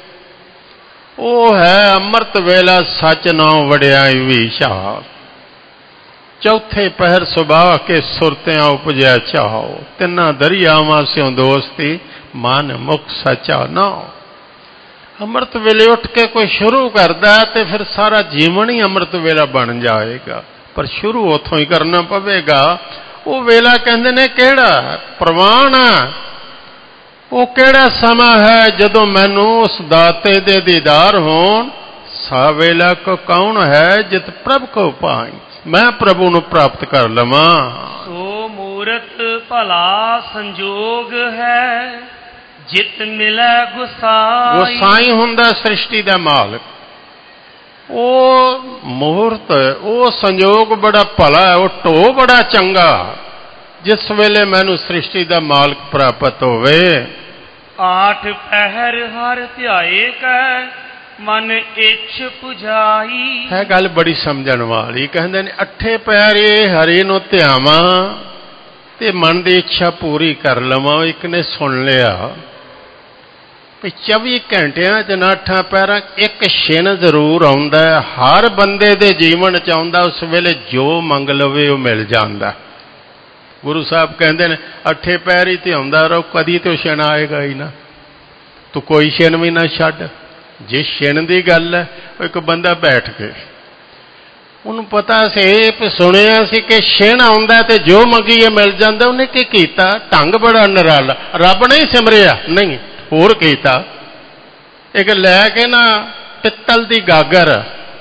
ਉਹ ਹੈ ਅੰਮ੍ਰਿਤ ਵੇਲਾ ਸੱਚ ਨਾਉ ਵਡਿਆਈ ਵਿਸ਼ਾ। ਚੌਥੇ ਪਹਿਰ ਸੁਭਾਅ ਕੇ ਸੁਰਤਿਆਂ ਉਪਜਿਆ ਚਾਹੋ, ਤਿੰਨਾਂ ਦਰਿਆਵਾਂ ਸਿਉ ਦੋਸਤੀ ਮਨ ਮੁਖ ਸਚਾ ਨਾਉ। ਅੰਮ੍ਰਿਤ ਵੇਲੇ ਉੱਠ ਕੇ ਕੋਈ ਸ਼ੁਰੂ ਕਰਦਾ ਤੇ ਫਿਰ ਸਾਰਾ ਜੀਵਨ ਹੀ ਅੰਮ੍ਰਿਤ ਵੇਲਾ ਬਣ ਜਾਏਗਾ, ਪਰ ਸ਼ੁਰੂ ਉੱਥੋਂ ਹੀ ਕਰਨਾ ਪਵੇਗਾ। ਉਹ ਵੇਲਾ ਕਹਿੰਦੇ ਨੇ ਕਿਹੜਾ, ਪ੍ਰਵਾਨ। ਉਹ ਕਿਹੜਾ ਸਮਾਂ ਹੈ ਜਦੋਂ ਮੈਨੂੰ ਉਸ ਦਾਤੇ ਦੇ ਦੀਦਾਰ ਹੋਣ। ਸਾ ਵੇਲਾ ਕੋ ਕੌਣ ਹੈ ਜਿਤ ਪ੍ਰਭ ਕੋ ਪਾਈ, ਮੈਂ ਪ੍ਰਭੂ ਨੂੰ ਪ੍ਰਾਪਤ ਕਰ ਲਵਾਂ। ਸੋ ਮੂਰਤ ਭਲਾ ਸੰਜੋਗ ਹੈ, ਜਿਤ ਮਿਲੈ ਗੁਸਾਈ। ਗੁਸਾਈ ਹੁੰਦਾ ਸ੍ਰਿਸ਼ਟੀ ਦਾ ਮਾਲਕ। ਉਹ ਮੂਰਤ, ਉਹ ਸੰਜੋਗ ਬੜਾ ਭਲਾ, ਉਹ ਢੋ ਬੜਾ ਚੰਗਾ, ਜਿਸ ਵੇਲੇ ਮੈਨੂੰ ਸ੍ਰਿਸ਼ਟੀ ਦਾ ਮਾਲਕ ਪ੍ਰਾਪਤ ਹੋਵੇ। ਆਠ ਪਹਿਰ ਹਰ ਧਿਆਏ ਕੈ, ਮਨ ਇੱਛ ਪੁਜਾਈ। ਹੈ ਗੱਲ ਬੜੀ ਸਮਝਣ ਵਾਲੀ। ਕਹਿੰਦੇ ਨੇ ਅੱਠੇ ਪਹਿਰੇ ਹਰੀ ਨੂੰ ਧਿਆਵਾਂ ਤੇ ਮਨ ਦੀ ਇੱਛਾ ਪੂਰੀ ਕਰ ਲਵਾਂ। ਇੱਕ ਨੇ ਸੁਣ ਲਿਆ ਵੀ 24 ਘੰਟਿਆਂ 'ਚ ਨਾ 8 ਪਹਿਰਾਂ ਇੱਕ ਛਿਨ ਜ਼ਰੂਰ ਆਉਂਦਾ, ਹਰ ਬੰਦੇ ਦੇ ਜੀਵਨ 'ਚ ਆਉਂਦਾ। ਉਸ ਵੇਲੇ ਜੋ ਮੰਗ ਲਵੇ ਉਹ ਮਿਲ ਜਾਂਦਾ। ਗੁਰੂ ਸਾਹਿਬ ਕਹਿੰਦੇ ਨੇ ਅੱਠੇ ਪਹਿਰ ਹੀ ਤੇ ਆਉਂਦਾ ਰਹੋ, ਕਦੀ ਤੇ ਛਿਨ ਆਏਗਾ ਹੀ ਨਾ, ਤੂੰ ਕੋਈ ਛਿਨ ਵੀ ਨਾ ਛੱਡ। ਜੇ ਛਿਨ ਦੀ ਗੱਲ ਹੈ, ਇੱਕ ਬੰਦਾ ਬੈਠ ਕੇ, ਉਹਨੂੰ ਪਤਾ ਸੀ, ਸੁਣਿਆ ਸੀ ਕਿ ਛਿਨ ਆਉਂਦਾ ਤੇ ਜੋ ਮੰਗੀਏ ਮਿਲ ਜਾਂਦਾ। ਉਹਨੇ ਕੀ ਕੀਤਾ, ਢੰਗ ਬੜਾ ਨਿਰਾਲਾ। ਰੱਬ ਨਹੀਂ ਸਿਮਰਿਆ, ਨਹੀਂ, ਹੋਰ ਕੀਤਾ। ਇੱਕ ਲੈ ਕੇ ਨਾ ਪਿੱਤਲ ਦੀ ਗਾਗਰ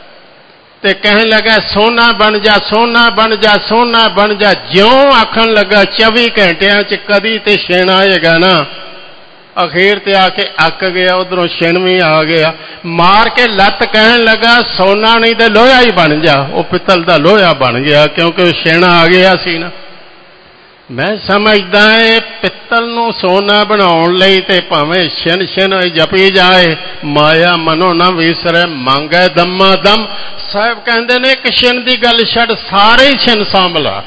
ਤੇ ਕਹਿਣ ਲੱਗਾ ਸੋਨਾ ਬਣ ਜਾ, ਸੋਨਾ ਬਣ ਜਾ, ਸੋਨਾ ਬਣ ਜਾ। ਜਿਉਂ ਆਖਣ ਲੱਗਾ 24 ਘੰਟਿਆਂ 'ਚ ਕਦੀ ਤੇ ਛਿਨ ਆਏਗਾ ਨਾ। ਅਖੀਰ ਤੇ ਆ ਕੇ ਅੱਕ ਗਿਆ, ਉਧਰੋਂ ਛਿਨ ਵੀ ਆ ਗਿਆ। ਮਾਰ ਕੇ ਲੱਤ ਕਹਿਣ ਲੱਗਾ ਸੋਨਾ ਨਹੀਂ ਤੇ ਲੋਹਾ ਹੀ ਬਣ ਜਾ। ਉਹ ਪਿੱਤਲ ਦਾ ਲੋਹਾ ਬਣ ਗਿਆ, ਕਿਉਂਕਿ ਉਹ ਛਿਨ ਆ ਗਿਆ ਸੀ ਨਾ। ਮੈਂ ਸਮਝਦਾ ਇਹ ਪਿੱਤਲ ਨੂੰ ਸੋਨਾ ਬਣਾਉਣ ਲਈ ਤੇ ਭਾਵੇਂ ਛਿਨ ਛਿਨ ਜਪੀ ਜਾਏ, ਮਾਇਆ ਮਨੋਂ ਨਾ ਵਿਸਰੈ, ਮੰਗੈ ਦਮਾ ਦਮ। ਸਾਹਿਬ ਕਹਿੰਦੇ ਨੇ ਇੱਕ ਛਿਨ ਦੀ ਗੱਲ ਛੱਡ, ਸਾਰੇ ਹੀ ਛਿਨ ਸਾਂਭ ਲਾ।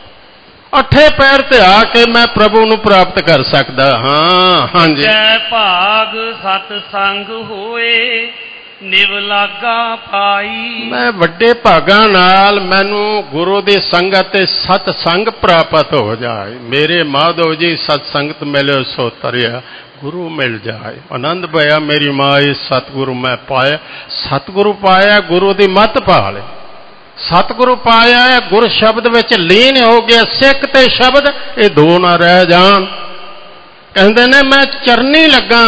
ਅੱਠੇ ਪੈਰ ਤੇ ਆ ਕੇ ਮੈਂ ਪ੍ਰਭੂ ਨੂੰ ਪ੍ਰਾਪਤ ਕਰ ਸਕਦਾ ਹਾਂ। ਹਾਂਜੀ, ਜੈ ਭਾਗ ਸਤ ਸੰਗ ਹੋਏ, ਨਿਵ ਲਾਗਾ ਪਾਈ। ਮੈਂ ਵੱਡੇ ਭਾਗਾਂ ਨਾਲ ਮੈਨੂੰ ਗੁਰੂ ਦੀ ਸੰਗਤ ਤੇ ਸਤ ਸੰਗ ਪ੍ਰਾਪਤ ਹੋ ਜਾਏ। ਮੇਰੇ ਮਾਧੋ ਜੀ ਸਤ ਸੰਗਤ ਮਿਲਿਓ ਸੋ ਤਰਿਆ, ਗੁਰੂ ਮਿਲ ਜਾਏ। ਆਨੰਦ ਭਇਆ ਮੇਰੀ ਮਾਏ, ਸਤਿਗੁਰੂ ਮੈਂ ਪਾਇਆ। ਸਤਿਗੁਰੂ ਪਾਇਆ, ਗੁਰੂ ਦੀ ਮੱਤ ਪਾ ਲੈ। ਸਤਿਗੁਰੂ ਪਾਇਆ, ਗੁਰ ਸ਼ਬਦ ਵਿੱਚ ਲੀਨ ਹੋ ਗਿਆ। ਸਿੱਖ ਤੇ ਸ਼ਬਦ ਇਹ ਦੋ ਨਾ ਰਹਿ ਜਾਣ। ਕਹਿੰਦੇ ਨੇ ਮੈਂ ਚਰਨੀ ਲੱਗਾ,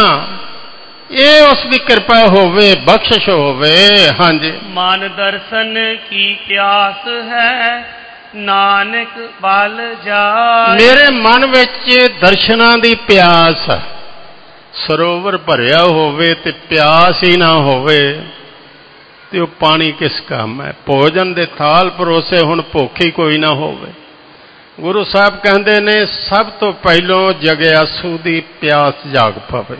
ਇਹ ਉਸ ਦੀ ਕਿਰਪਾ ਹੋਵੇ, ਬਖਸ਼ਿਸ਼ ਹੋਵੇ। ਹਾਂਜੀ, ਮਨ ਦਰਸ਼ਨ ਕੀ ਪਿਆਸ ਹੈ, ਨਾਨਕ ਬਲ ਜਾਏ। ਮੇਰੇ ਮਨ ਵਿੱਚ ਦਰਸ਼ਨਾਂ ਦੀ ਪਿਆਸ ਹੈ। ਸਰੋਵਰ ਭਰਿਆ ਹੋਵੇ ਤੇ ਪਿਆਸ ਹੀ ਨਾ ਹੋਵੇ ਤੇ ਉਹ ਪਾਣੀ ਕਿਸ ਕੰਮ ਹੈ। ਭੋਜਨ ਦੇ ਥਾਲ ਪਰੋਸੇ, ਹੁਣ ਭੁੱਖ ਹੀ ਕੋਈ ਨਾ ਹੋਵੇ। ਗੁਰੂ ਸਾਹਿਬ ਕਹਿੰਦੇ ਨੇ ਸਭ ਤੋਂ ਪਹਿਲੋਂ ਜਗਿਆਸੂ ਦੀ ਪਿਆਸ ਜਾਗ ਪਵੇ।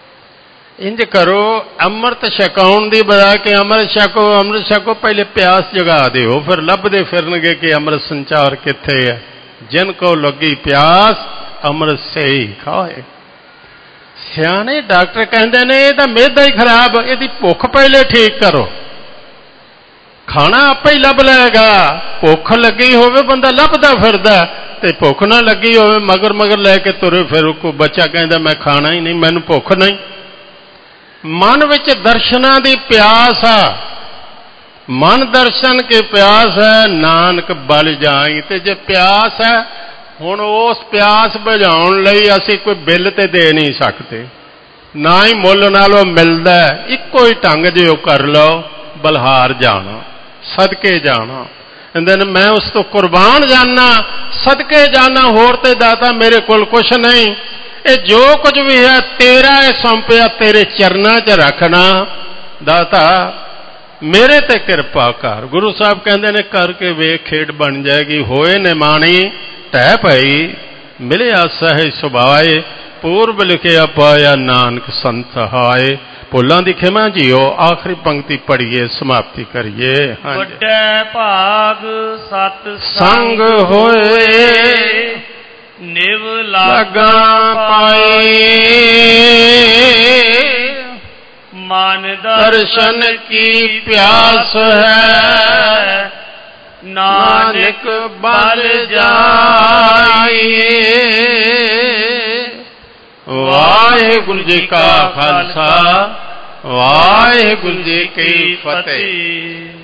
ਇੰਜ ਕਰੋ, ਅੰਮ੍ਰਿਤ ਛਕਾਉਣ ਦੀ ਬਜਾਏ ਕਿ ਅੰਮ੍ਰਿਤ ਛਕੋ, ਅੰਮ੍ਰਿਤ ਛਕੋ, ਪਹਿਲੇ ਪਿਆਸ ਜਗਾ ਦਿਓ, ਫਿਰ ਲੱਭਦੇ ਫਿਰਨਗੇ ਕਿ ਅੰਮ੍ਰਿਤ ਸੰਚਾਰ ਕਿੱਥੇ ਹੈ। जिनको लगी प्यास अमृत से ही खाए। सियाने डॉक्टर कहते ने ये तो मेदा ही खराब, यदि भुख पहले ठीक करो, खाना आपे ही लभ लेगा। भुख लगी होवे बंदा लभदा फिरदा, ते भुख ना लगी होवे मगर मगर लैके तुरे फिर कोई बच्चा कहता मैं खाना ही नहीं, मैनू भुख नहीं। मन विच दर्शनां दी प्यास आ, मन दर्शन के प्यास है, नानक बल जाई। ते जे प्यास है हुण उस प्यास बुझाउण लई असीं कोई बिल ते दे नहीं सकते, ना ही मुੱਲ नालों मिलदा। इक्को ही ढंग जे ओ कर लो, बलहार जाना, सदके जाना। कहंदे मैं उस तो कुर्बान जाना, सदके जाना, होर ते दाता मेरे कोल कुछ नहीं। ये जो कुछ भी है तेरा है, सौंपिया तेरे चरनां च रखना। दाता मेरे ते किरपा कर। गुरु साहब कहंदे ने करके वेख खेड बन जाएगी। होए निमाणी ढह पई, मिलिया सह सुभाए, पूर्व लिखिया पाया नानक संत हाय। भुलां दी खिमा जीओ। आखिरी पंक्ति पढ़िए, समाप्ति करिए। वड्डे भाग सत संग होए, निव लागा पाए, मान दर्शन की प्यास है, नानक बल जाइए। वाहिगुरु जी का खालसा, वाहिगुरु जी की फतेह।